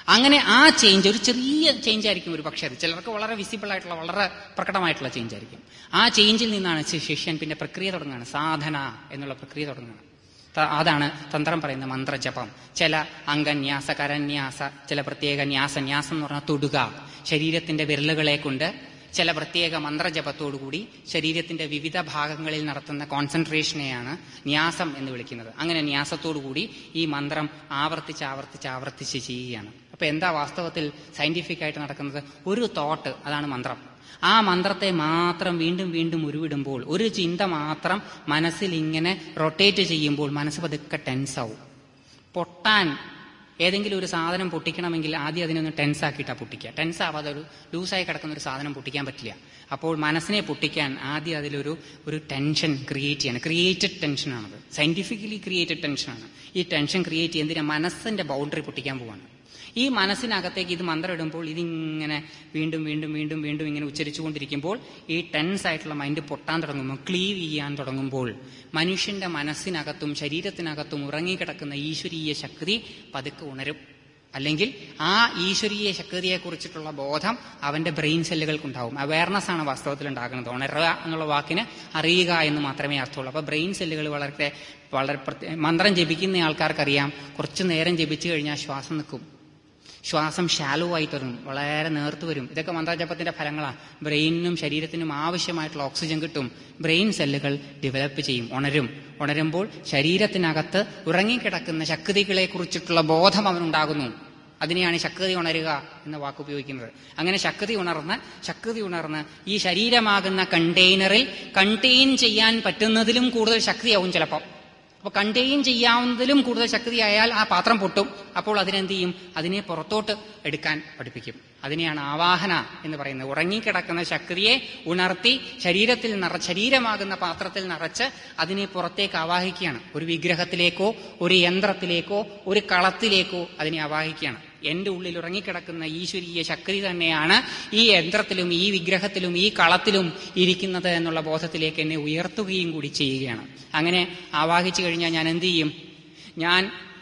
അങ്ങനെ ആ ചേഞ്ച് ഒരു ചെറിയ ചേഞ്ച് ആയിരിക്കും ഒരു പക്ഷേ, അത് ചിലർക്ക് വളരെ വിസിബിൾ ആയിട്ടുള്ള വളരെ പ്രകടമായിട്ടുള്ള ചേഞ്ച് ആയിരിക്കും. ആ ചേഞ്ചിൽ നിന്നാണ് ശിഷ്യൻ പിന്നെ പ്രക്രിയ തുടങ്ങുകയാണ്, സാധന എന്നുള്ള പ്രക്രിയ തുടങ്ങുകയാണ്. അതാണ് തന്ത്രം പറയുന്ന മന്ത്രജപം. ചില അംഗന്യാസ, കരന്യാസ, ചില പ്രത്യേക ന്യാസ. ന്യാസം എന്ന് പറഞ്ഞാൽ തൊടുക, ശരീരത്തിന്റെ വിരലുകളെ കൊണ്ട് ചില പ്രത്യേക മന്ത്രജപത്തോടുകൂടി ശരീരത്തിന്റെ വിവിധ ഭാഗങ്ങളിൽ നടത്തുന്ന കോൺസെൻട്രേഷനെയാണ് ന്യാസം എന്ന് വിളിക്കുന്നത്. അങ്ങനെ ന്യാസത്തോടുകൂടി ഈ മന്ത്രം ആവർത്തിച്ച് ആവർത്തിച്ച് ആവർത്തിച്ച് ചെയ്യുകയാണ്. അപ്പൊ എന്താ വാസ്തവത്തിൽ സയന്റിഫിക് ആയിട്ട് നടക്കുന്നത്? ഒരു തോട്ട്, അതാണ് മന്ത്രം. ആ മന്ത്രത്തെ മാത്രം വീണ്ടും വീണ്ടും ഉരുവിടുമ്പോൾ, ഒരു ചിന്ത മാത്രം മനസ്സിൽ ഇങ്ങനെ റൊട്ടേറ്റ് ചെയ്യുമ്പോൾ മനസ്സ് പതുക്കെ ടെൻസാവും. പൊട്ടാൻ ഏതെങ്കിലും ഒരു സാധനം പൊട്ടിക്കണമെങ്കിൽ ആദ്യം അതിനൊന്ന് ടെൻസ് ആക്കിയിട്ടാണ് പൊട്ടിക്കുക. ടെൻസ് ആവാതെ ഒരു ലൂസായി കിടക്കുന്ന ഒരു സാധനം പൊട്ടിക്കാൻ പറ്റില്ല. അപ്പോൾ മനസ്സിനെ പൊട്ടിക്കാൻ ആദ്യം അതിലൊരു ഒരു ടെൻഷൻ ക്രിയേറ്റ് ചെയ്യണം. ക്രിയേറ്റഡ് ടെൻഷനാണത്, സയന്റിഫിക്കലി ക്രിയേറ്റഡ് ടെൻഷനാണ്. ഈ ടെൻഷൻ ക്രിയേറ്റ് ചെയ്യുന്നതിന് മനസ്സിന്റെ ബൗണ്ടറി പൊട്ടിക്കാൻ പോവാണ്. ഈ മനസ്സിനകത്തേക്ക് ഇത് മന്ത്രം ഇടുമ്പോൾ ഇതിങ്ങനെ വീണ്ടും വീണ്ടും വീണ്ടും വീണ്ടും ഇങ്ങനെ ഉച്ചരിച്ചുകൊണ്ടിരിക്കുമ്പോൾ ഈ ടെൻസ് ആയിട്ടുള്ള മൈൻഡ് പൊട്ടാൻ തുടങ്ങുമ്പോൾ, ക്ലീവ് ചെയ്യാൻ തുടങ്ങുമ്പോൾ മനുഷ്യന്റെ മനസ്സിനകത്തും ശരീരത്തിനകത്തും ഉറങ്ങിക്കിടക്കുന്ന ഈശ്വരീയ ശക്തി പതുക്കെ ഉണരും. അല്ലെങ്കിൽ ആ ഈശ്വരീയ ശക്തിയെ കുറിച്ചിട്ടുള്ള ബോധം അവന്റെ ബ്രെയിൻ സെല്ലുകൾക്കുണ്ടാവും. അവയർനെസ് ആണ് വാസ്തവത്തിൽ ഉണ്ടാകുന്നത്. ഉണരുക എന്നുള്ള വാക്കിന് അറിയുക എന്ന് മാത്രമേ അർത്ഥമുള്ളൂ. അപ്പൊ ബ്രെയിൻ സെല്ലുകൾ വളരെ വളരെ മന്ത്രം ജപിക്കുന്ന ആൾക്കാർക്കറിയാം, കുറച്ചു നേരം ജപിച്ചു കഴിഞ്ഞാൽ ശ്വാസം നിൽക്കും, ശ്വാസം ഷാലോ ആയിട്ട് വരും, വളരെ നേർത്തു വരും. ഇതൊക്കെ മന്ത്രജപത്തിന്റെ ഫലങ്ങളാണ്. ബ്രെയിനിനും ശരീരത്തിനും ആവശ്യമായിട്ടുള്ള ഓക്സിജൻ കിട്ടും, ബ്രെയിൻ സെല്ലുകൾ ഡെവലപ്പ് ചെയ്യും, ഉണരും. ഉണരുമ്പോൾ ശരീരത്തിനകത്ത് ഉറങ്ങിക്കിടക്കുന്ന ശക്തികളെ കുറിച്ചിട്ടുള്ള ബോധം അവനുണ്ടാകുന്നു. അതിനെയാണ് ശക്തി ഉണരുക എന്ന വാക്ക് ഉപയോഗിക്കുന്നത്. അങ്ങനെ ശക്തി ഉണർന്ന് ശക്തി ഉണർന്ന് ഈ ശരീരമാകുന്ന കണ്ടെയ്നറിൽ കണ്ടെയ്ൻ ചെയ്യാൻ പറ്റുന്നതിലും കൂടുതൽ ശക്തിയാവും ചിലപ്പോൾ. അപ്പൊ കണ്ടെയ്ൻ ചെയ്യാവുന്നതിലും കൂടുതൽ ശക്തിയായാൽ ആ പാത്രം പൊട്ടും. അപ്പോൾ അതിനെന്ത് ചെയ്യും? അതിനെ പുറത്തോട്ട് എടുക്കാൻ പഠിപ്പിക്കും. അതിനെയാണ് ആവാഹന എന്ന് പറയുന്നത്. ഉറങ്ങിക്കിടക്കുന്ന ശക്തിയെ ഉണർത്തി ശരീരത്തിൽ നിറ ശരീരമാകുന്ന പാത്രത്തിൽ നിറച്ച് അതിനെ പുറത്തേക്ക് ആവാഹിക്കുകയാണ്. ഒരു വിഗ്രഹത്തിലേക്കോ ഒരു യന്ത്രത്തിലേക്കോ ഒരു കളത്തിലേക്കോ അതിനെ ആവാഹിക്കുകയാണ്. എന്റെ ഉള്ളിൽ ഉറങ്ങിക്കിടക്കുന്ന ഈശ്വരീയ ശക്തി തന്നെയാണ് ഈ യന്ത്രത്തിലും ഈ വിഗ്രഹത്തിലും ഈ കളത്തിലും ഇരിക്കുന്നത് എന്നുള്ള ബോധത്തിലേക്ക് എന്നെ ഉയർത്തുകയും കൂടി ചെയ്യുകയാണ്. അങ്ങനെ ആവാഹിച്ചു കഴിഞ്ഞാൽ ഞാൻ എന്ത് ചെയ്യും? ഞാൻ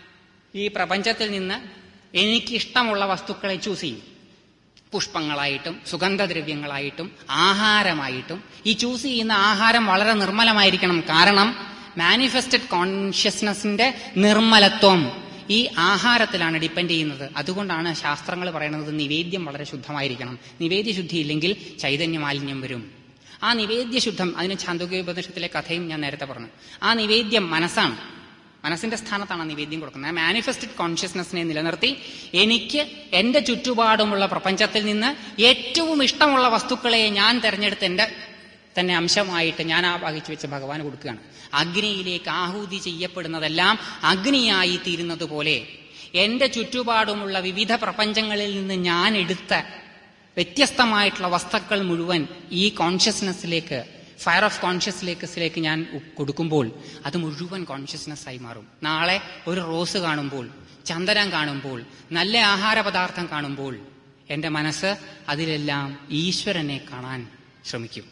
ഈ പ്രപഞ്ചത്തിൽ നിന്ന് എനിക്കിഷ്ടമുള്ള വസ്തുക്കളെ ചൂസ് ചെയ്യും. പുഷ്പങ്ങളായിട്ടും സുഗന്ധദ്രവ്യങ്ങളായിട്ടും ആഹാരമായിട്ടും. ഈ ചൂസ് ചെയ്യുന്ന ആഹാരം വളരെ നിർമ്മലമായിരിക്കണം. കാരണം മാനിഫെസ്റ്റഡ് കോൺഷ്യസ്നസിന്റെ നിർമ്മലത്വം ഈ ആഹാരത്തിലാണ് ഡിപ്പെൻഡ് ചെയ്യുന്നത്. അതുകൊണ്ടാണ് ശാസ്ത്രങ്ങൾ പറയുന്നത് നിവേദ്യം വളരെ ശുദ്ധമായിരിക്കണം. നിവേദ്യ ശുദ്ധി ഇല്ലെങ്കിൽ ചൈതന്യ മാലിന്യം വരും. ആ നിവേദ്യ ശുദ്ധം, അതിന് ഛാന്ദോഗ്യോപനിഷത്തിലെ കഥയും ഞാൻ നേരത്തെ പറഞ്ഞു. ആ നിവേദ്യം മനസ്സാണ്. മനസ്സിന്റെ സ്ഥാനത്താണ് നിവേദ്യം കൊടുക്കുന്നത്. മാനിഫെസ്റ്റഡ് കോൺഷ്യസ്നസിനെ നിലനിർത്തി എനിക്ക് എന്റെ ചുറ്റുപാടുമുള്ള പ്രപഞ്ചത്തിൽ നിന്ന് ഏറ്റവും ഇഷ്ടമുള്ള വസ്തുക്കളെ ഞാൻ തെരഞ്ഞെടുത്ത് എന്റെ തന്നെ അംശമായിട്ട് ഞാൻ ആവാഹിച്ചു വെച്ച് ഭഗവാന് കൊടുക്കുകയാണ്. അഗ്നിയിലേക്ക് ആഹൂതി ചെയ്യപ്പെടുന്നതെല്ലാം അഗ്നിയായി തീരുന്നത് പോലെ എന്റെ ചുറ്റുപാടുമുള്ള വിവിധ പ്രപഞ്ചങ്ങളിൽ നിന്ന് ഞാൻ എടുത്ത വ്യത്യസ്തമായിട്ടുള്ള വസ്തുക്കൾ മുഴുവൻ ഈ കോൺഷ്യസ്നെസ്സിലേക്ക്, ഫയർ ഓഫ് കോൺഷ്യസ്നെസ്സിലേക്ക് ഞാൻ കൊടുക്കുമ്പോൾ അത് മുഴുവൻ കോൺഷ്യസ്നെസ് ആയി മാറും. നാളെ ഒരു റോസ് കാണുമ്പോൾ, ചന്ദനം കാണുമ്പോൾ, നല്ല ആഹാര പദാർത്ഥം കാണുമ്പോൾ എന്റെ മനസ്സ് അതിലെല്ലാം ഈശ്വരനെ കാണാൻ ശ്രമിക്കും,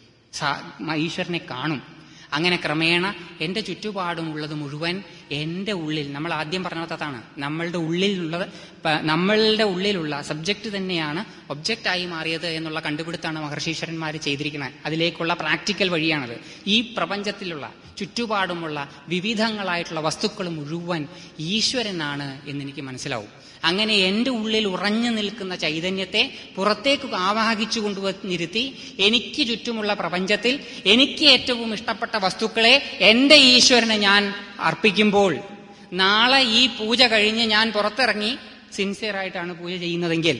ഈശ്വരനെ കാണും. അങ്ങനെ ക്രമേണ എന്റെ ചുറ്റുപാടുമുള്ളത് മുഴുവൻ എന്റെ ഉള്ളിൽ, നമ്മൾ ആദ്യം പറഞ്ഞതാണ്, നമ്മളുടെ ഉള്ളിലുള്ളത്, നമ്മളുടെ ഉള്ളിലുള്ള സബ്ജക്റ്റ് തന്നെയാണ് ഒബ്ജക്റ്റായി മാറിയത് എന്നുള്ള കണ്ടുപിടുത്താണ് മഹർഷീശ്വരന്മാർ ചെയ്തിരിക്കുന്നത്. അതിലേക്കുള്ള പ്രാക്ടിക്കൽ വഴിയാണത്. ഈ പ്രപഞ്ചത്തിലുള്ള ചുറ്റുപാടുമുള്ള വിവിധങ്ങളായിട്ടുള്ള വസ്തുക്കൾ മുഴുവൻ ഈശ്വരനാണ് എന്നെനിക്ക് മനസ്സിലാവും. അങ്ങനെ എന്റെ ഉള്ളിൽ ഉറഞ്ഞു നിൽക്കുന്ന ചൈതന്യത്തെ പുറത്തേക്ക് ആവാഹിച്ചു കൊണ്ടുവന്നിരുത്തി എനിക്ക് ചുറ്റുമുള്ള പ്രപഞ്ചത്തിൽ എനിക്ക് ഏറ്റവും ഇഷ്ടപ്പെട്ട വസ്തുക്കളെ എന്റെ ഈശ്വരനെ ഞാൻ അർപ്പിക്കുമ്പോൾ, നാളെ ഈ പൂജ കഴിഞ്ഞ് ഞാൻ പുറത്തിറങ്ങി, സിൻസിയറായിട്ടാണ് പൂജ ചെയ്യുന്നതെങ്കിൽ,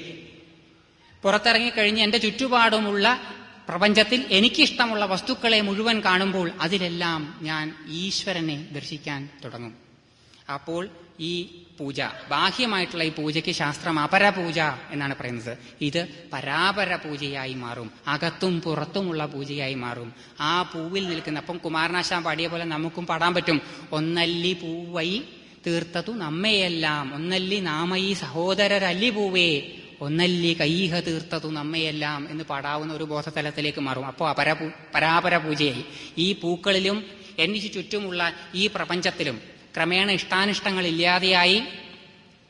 പുറത്തിറങ്ങി കഴിഞ്ഞ് എന്റെ ചുറ്റുപാടുമുള്ള പ്രപഞ്ചത്തിൽ എനിക്കിഷ്ടമുള്ള വസ്തുക്കളെ മുഴുവൻ കാണുമ്പോൾ അതിലെല്ലാം ഞാൻ ഈശ്വരനെ ദർശിക്കാൻ തുടങ്ങും. അപ്പോൾ ഈ പൂജ, ബാഹ്യമായിട്ടുള്ള ഈ പൂജയ്ക്ക് ശാസ്ത്രം അപരപൂജ എന്നാണ് പറയുന്നത്. ഇത് പരാപര പൂജയായി മാറും, അകത്തും പുറത്തുമുള്ള പൂജയായി മാറും. ആ പൂവിൽ നിൽക്കുന്ന, അപ്പം കുമാരനാശാൻ പാടിയ പോലെ നമുക്കും പാടാൻ പറ്റും. ഒന്നല്ലി പൂവൈ തീർത്തതു നമ്മയെല്ലാം, ഒന്നല്ലി നാമയി സഹോദരരല്ലി പൂവേ, ഒന്നല്ലി കൈഹ തീർത്തതു നമ്മയെല്ലാം എന്ന് പാടാവുന്ന ഒരു ബോധതലത്തിലേക്ക് മാറും. അപ്പോൾ അപരപൂ പരാപര പൂജയായി. ഈ പൂക്കളിലും എനിക്ക് ചുറ്റുമുള്ള ഈ പ്രപഞ്ചത്തിലും ക്രമേണ ഇഷ്ടാനിഷ്ടങ്ങൾ ഇല്ലാതെയായി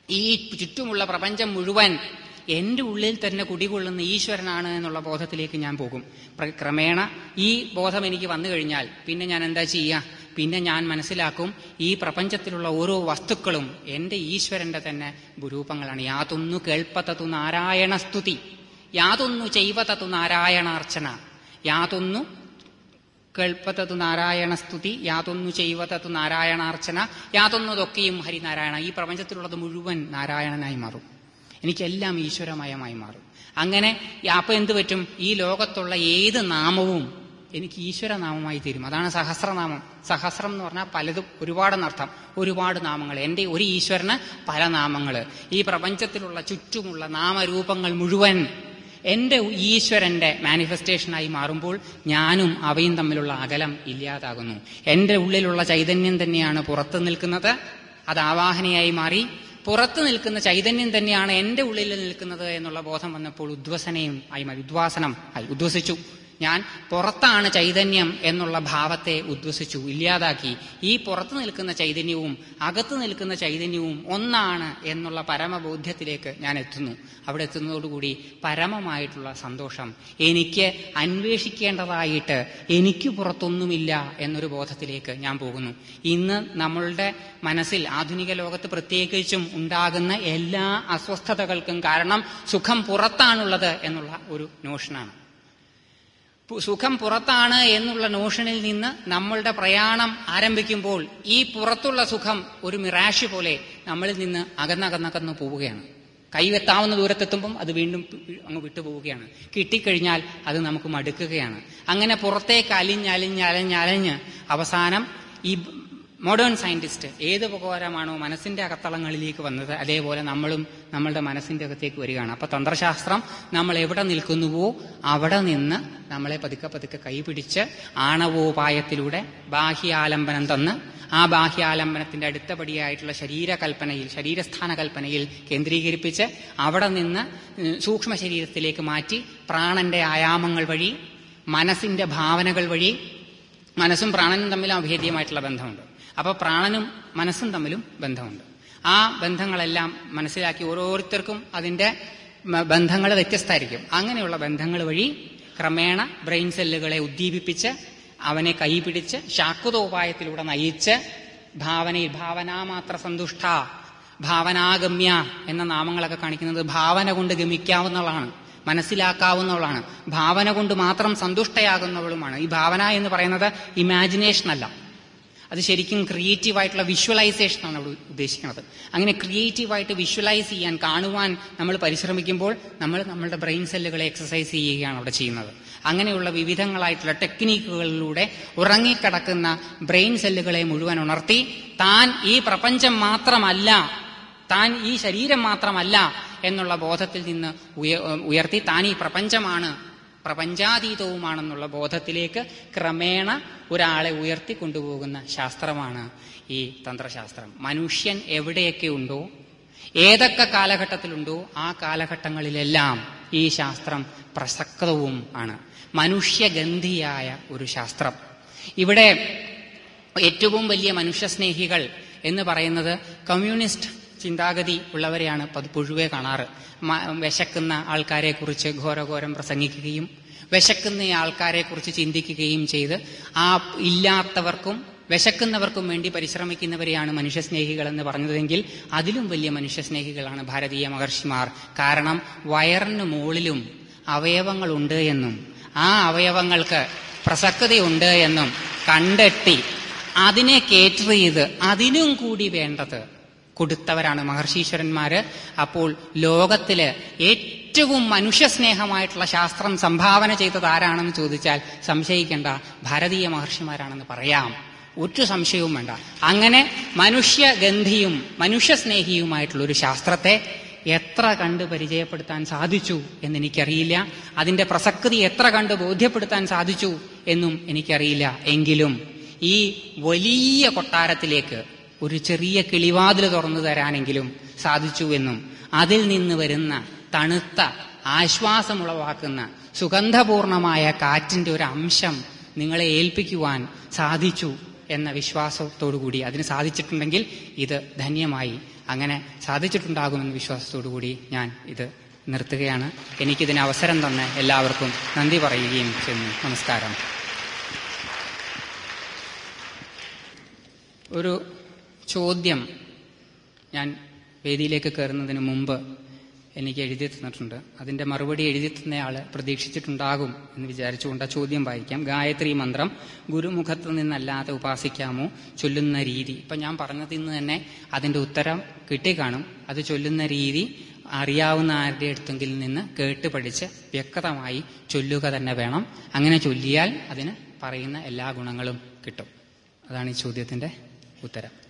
ഈ ചുറ്റുമുള്ള പ്രപഞ്ചം മുഴുവൻ എന്റെ ഉള്ളിൽ തന്നെ കുടികൊള്ളുന്ന ഈശ്വരനാണ് എന്നുള്ള ബോധത്തിലേക്ക് ഞാൻ പോകും. ക്രമേണ ഈ ബോധം എനിക്ക് വന്നു കഴിഞ്ഞാൽ പിന്നെ ഞാൻ എന്താ ചെയ്യുക? പിന്നെ ഞാൻ മനസ്സിലാക്കും ഈ പ്രപഞ്ചത്തിലുള്ള ഓരോ വസ്തുക്കളും എന്റെ ഈശ്വരന്റെ തന്നെ രൂപങ്ങളാണ്. യാതൊന്നു കേൾപ്പത്തതു നാരായണ സ്തുതി, യാതൊന്നു ചെയ്വതതു നാരായണാർച്ചന, യാതൊന്നു കേൾപ്പത്തതു നാരായണ സ്തുതി, യാതൊന്നു ചെയ്വതതു നാരായണാർച്ചന, യാതൊന്നതൊക്കെയും ഹരിനാരായണ. ഈ പ്രപഞ്ചത്തിലുള്ളത് മുഴുവൻ നാരായണനായി മാറും. എനിക്കെല്ലാം ഈശ്വരമയമായി മാറും. അങ്ങനെ അപ്പൊ എന്ത് പറ്റും? ഈ ലോകത്തുള്ള ഏത് നാമവും എനിക്ക് ഈശ്വരനാമമായി തീരും. അതാണ് സഹസ്രനാമം. സഹസ്രം എന്ന് പറഞ്ഞാൽ പലതും, ഒരുപാടെന്നർത്ഥം, ഒരുപാട് നാമങ്ങൾ. എന്റെ ഒരു ഈശ്വരന് പല നാമങ്ങള്. ഈ പ്രപഞ്ചത്തിലുള്ള ചുറ്റുമുള്ള നാമരൂപങ്ങൾ മുഴുവൻ എന്റെ ഈശ്വരന്റെ മാനിഫെസ്റ്റേഷനായി മാറുമ്പോൾ ഞാനും അവയും തമ്മിലുള്ള അകലം ഇല്ലാതാകുന്നു. എന്റെ ഉള്ളിലുള്ള ചൈതന്യം തന്നെയാണ് പുറത്തു നിൽക്കുന്നത്. അത് ആവാഹനയായി മാറി. പുറത്തു നിൽക്കുന്ന ചൈതന്യം തന്നെയാണ് എന്റെ ഉള്ളിൽ നിൽക്കുന്നത് എന്നുള്ള ബോധം വന്നപ്പോൾ ഉദ്വസനയും ആയി മാറി. ഉദ്വാസനം ആയി, ഉദ്വസിച്ചു. ഞാൻ പുറത്താണ് ചൈതന്യം എന്നുള്ള ഭാവത്തെ ഉദ്വസിച്ചു, ഇല്ലാതാക്കി. ഈ പുറത്തു നിൽക്കുന്ന ചൈതന്യവും അകത്തു നിൽക്കുന്ന ചൈതന്യവും ഒന്നാണ് എന്നുള്ള പരമബോധ്യത്തിലേക്ക് ഞാൻ എത്തുന്നു. അവിടെ എത്തുന്നതോടുകൂടി പരമമായിട്ടുള്ള സന്തോഷം, എനിക്ക് അന്വേഷിക്കേണ്ടതായിട്ട് എനിക്ക് പുറത്തൊന്നുമില്ല എന്നൊരു ബോധത്തിലേക്ക് ഞാൻ പോകുന്നു. ഇന്ന് നമ്മളുടെ മനസ്സിൽ, ആധുനിക ലോകത്ത് പ്രത്യേകിച്ചും ഉണ്ടാകുന്ന എല്ലാ അസ്വസ്ഥതകൾക്കും കാരണം സുഖം പുറത്താണുള്ളത് എന്നുള്ള ഒരു നോഷനാണ്. സുഖം പുറത്താണ് എന്നുള്ള നോഷനിൽ നിന്ന് നമ്മളുടെ പ്രയാണം ആരംഭിക്കുമ്പോൾ ഈ പുറത്തുള്ള സുഖം ഒരു മിറാഷ് പോലെ നമ്മളിൽ നിന്ന് അകന്നകന്നകന്ന് പോവുകയാണ്. കൈവെത്താവുന്ന ദൂരത്തെത്തുമ്പം അത് വീണ്ടും അങ്ങ് വിട്ടുപോവുകയാണ്. കിട്ടിക്കഴിഞ്ഞാൽ അത് നമുക്ക് മടുക്കുകയാണ്. അങ്ങനെ പുറത്തേക്ക് അലിഞ്ഞലിഞ്ഞലഞ്ഞലഞ്ഞ് അവസാനം ഈ മോഡേൺ സയന്റിസ്റ്റ് ഏത് ഉപകാരമാണോ മനസ്സിന്റെ അകത്തളങ്ങളിലേക്ക് വന്നത്, അതേപോലെ നമ്മളും നമ്മളുടെ മനസ്സിന്റെ അകത്തേക്ക് വരികയാണ്. അപ്പൊ തന്ത്രശാസ്ത്രം നമ്മൾ എവിടെ നിൽക്കുന്നുവോ അവിടെ നിന്ന് നമ്മളെ പതുക്കെ പതുക്കെ കൈപിടിച്ച് ആണവോപായത്തിലൂടെ ബാഹ്യാലംബനം തന്ന് ആ ബാഹ്യാലംബനത്തിന്റെ അടുത്ത പടിയായിട്ടുള്ള ശരീരകൽപ്പനയിൽ, ശരീരസ്ഥാന കൽപ്പനയിൽ കേന്ദ്രീകരിപ്പിച്ച് അവിടെ നിന്ന് സൂക്ഷ്മ ശരീരത്തിലേക്ക് മാറ്റി പ്രാണന്റെ ആയാമങ്ങൾ വഴി, മനസ്സിന്റെ ഭാവനകൾ വഴി, മനസ്സും പ്രാണനും തമ്മിൽ അഭേദ്യമായിട്ടുള്ള ബന്ധമുണ്ട്. അപ്പൊ പ്രാണനും മനസ്സും തമ്മിലും ബന്ധമുണ്ട്. ആ ബന്ധങ്ങളെല്ലാം മനസ്സിലാക്കി ഓരോരുത്തർക്കും അതിന്റെ ബന്ധങ്ങൾ വ്യത്യസ്തമായിരിക്കും. അങ്ങനെയുള്ള ബന്ധങ്ങൾ വഴി ക്രമേണ ബ്രെയിൻ സെല്ലുകളെ ഉദ്ദീപിപ്പിച്ച് അവനെ കൈപിടിച്ച് ശാക്വതോപായത്തിലൂടെ നയിച്ച് ഭാവനയിൽ ഭാവനാമാത്ര സന്തുഷ്ട, ഭാവനാഗമ്യ എന്ന നാമങ്ങളൊക്കെ കാണിക്കുന്നത് ഭാവന കൊണ്ട് ഗമിക്കാവുന്നതാണ്, മനസ്സിലാക്കാവുന്നവളാണ്. ഭാവന കൊണ്ട് മാത്രം സന്തുഷ്ടയാകുന്നവളുമാണ്. ഈ ഭാവന എന്ന് പറയുന്നത് ഇമാജിനേഷൻ അല്ല, അത് ശരിക്കും ക്രിയേറ്റീവായിട്ടുള്ള വിഷ്വലൈസേഷനാണ് അവിടെ ഉദ്ദേശിക്കുന്നത്. അങ്ങനെ ക്രിയേറ്റീവായിട്ട് വിഷ്വലൈസ് ചെയ്യാൻ, കാണുവാൻ നമ്മൾ പരിശ്രമിക്കുമ്പോൾ നമ്മൾ നമ്മളുടെ ബ്രെയിൻ സെല്ലുകളെ എക്സസൈസ് ചെയ്യുകയാണ് അവിടെ ചെയ്യുന്നത്. അങ്ങനെയുള്ള വിവിധങ്ങളായിട്ടുള്ള ടെക്നിക്കുകളിലൂടെ ഉറങ്ങിക്കിടക്കുന്ന ബ്രെയിൻ സെല്ലുകളെ മുഴുവൻ ഉണർത്തി താൻ ഈ പ്രപഞ്ചം മാത്രമല്ല, താൻ ഈ ശരീരം മാത്രമല്ല എന്നുള്ള ബോധത്തിൽ നിന്ന് ഉയർത്തി താൻ ഈ പ്രപഞ്ചമാണ്, പ്രപഞ്ചാതീതവുമാണെന്നുള്ള ബോധത്തിലേക്ക് ക്രമേണ ഒരാളെ ഉയർത്തി കൊണ്ടുപോകുന്ന ശാസ്ത്രമാണ് ഈ തന്ത്രശാസ്ത്രം. മനുഷ്യൻ എവിടെയൊക്കെ ഉണ്ടോ, ഏതൊക്കെ കാലഘട്ടത്തിലുണ്ടോ ആ കാലഘട്ടങ്ങളിലെല്ലാം ഈ ശാസ്ത്രം പ്രസക്തവും ആണ്. മനുഷ്യഗന്ധിയായ ഒരു ശാസ്ത്രം. ഇവിടെ ഏറ്റവും വലിയ മനുഷ്യസ്നേഹികൾ എന്ന് പറയുന്നത് കമ്മ്യൂണിസ്റ്റ് ചിന്താഗതി ഉള്ളവരെയാണ് പൊതുവെ കാണാറ്. വിശക്കുന്ന ആൾക്കാരെ കുറിച്ച് ഘോരഘോരം പ്രസംഗിക്കുകയും വിശക്കുന്ന ആൾക്കാരെ കുറിച്ച് ചിന്തിക്കുകയും ചെയ്ത് ആ ഇല്ലാത്തവർക്കും വിശക്കുന്നവർക്കും വേണ്ടി പരിശ്രമിക്കുന്നവരെയാണ് മനുഷ്യസ്നേഹികൾ എന്ന് പറഞ്ഞതെങ്കിൽ അതിലും വലിയ മനുഷ്യസ്നേഹികളാണ് ഭാരതീയ മഹർഷിമാർ. കാരണം വയറിന് മുകളിലും അവയവങ്ങളുണ്ട് എന്നും ആ അവയവങ്ങൾക്ക് പ്രസക്തതയുണ്ട് എന്നും കണ്ടെത്തി അതിനെ കേറ്റർ ചെയ്ത് അതിനും കൂടി വേണ്ടത് കൊടുത്തവരാണ് മഹർഷീശ്വരന്മാര്. അപ്പോൾ ലോകത്തില് ഏറ്റവും മനുഷ്യസ്നേഹമായിട്ടുള്ള ശാസ്ത്രം സംഭാവന ചെയ്തത് ആരാണെന്ന് ചോദിച്ചാൽ സംശയിക്കേണ്ട, ഭാരതീയ മഹർഷിമാരാണെന്ന് പറയാം, ഒരു സംശയവും വേണ്ട. അങ്ങനെ മനുഷ്യഗന്ധിയും മനുഷ്യസ്നേഹിയുമായിട്ടുള്ള ഒരു ശാസ്ത്രത്തെ എത്ര കണ്ട് പരിചയപ്പെടുത്താൻ സാധിച്ചു എന്നെനിക്കറിയില്ല. അതിന്റെ പ്രസക്തി എത്ര കണ്ട് ബോധ്യപ്പെടുത്താൻ സാധിച്ചു എന്നും എനിക്കറിയില്ല. എങ്കിലും ഈ വലിയ കൊട്ടാരത്തിലേക്ക് ഒരു ചെറിയ കിളിവാതിൽ തുറന്നു തരാനെങ്കിലും സാധിച്ചു എന്നും അതിൽ നിന്ന് വരുന്ന തണുത്ത ആശ്വാസമുളവാക്കുന്ന സുഗന്ധപൂർണമായ കാറ്റിന്റെ ഒരു അംശം നിങ്ങളെ ഏൽപ്പിക്കുവാൻ സാധിച്ചു എന്ന വിശ്വാസത്തോടുകൂടി അതിന് സാധിച്ചിട്ടുണ്ടെങ്കിൽ ഇത് ധന്യമായി. അങ്ങനെ സാധിച്ചിട്ടുണ്ടാകുമെന്ന വിശ്വാസത്തോടുകൂടി ഞാൻ ഇത് നിർത്തുകയാണ്. എനിക്കിതിന് അവസരം തന്ന എല്ലാവർക്കും നന്ദി പറയുകയും ചെയ്യുന്നു. നമസ്കാരം. ഒരു ചോദ്യം ഞാൻ വേദിയിലേക്ക് കയറുന്നതിന് മുമ്പ് എനിക്ക് എഴുതി തന്നിട്ടുണ്ട്. അതിന്റെ മറുപടി എഴുതി തന്നയാള് പ്രതീക്ഷിച്ചിട്ടുണ്ടാകും എന്ന് വിചാരിച്ചുകൊണ്ട് ആ ചോദ്യം വായിക്കാം. ഗായത്രി മന്ത്രം ഗുരുമുഖത്ത് നിന്നല്ലാതെ ഉപാസിക്കാമോ? ചൊല്ലുന്ന രീതി. ഇപ്പൊ ഞാൻ പറഞ്ഞതിൽ നിന്ന് തന്നെ അതിന്റെ ഉത്തരം കിട്ടിക്കാണും. അത് ചൊല്ലുന്ന രീതി അറിയാവുന്ന ആരുടെ അടുത്തെങ്കിൽ നിന്ന് കേട്ട് പഠിച്ച് വ്യക്തമായി ചൊല്ലുക തന്നെ വേണം. അങ്ങനെ ചൊല്ലിയാൽ അതിന് പറയുന്ന എല്ലാ ഗുണങ്ങളും കിട്ടും. അതാണ് ഈ ചോദ്യത്തിന്റെ ഉത്തരം.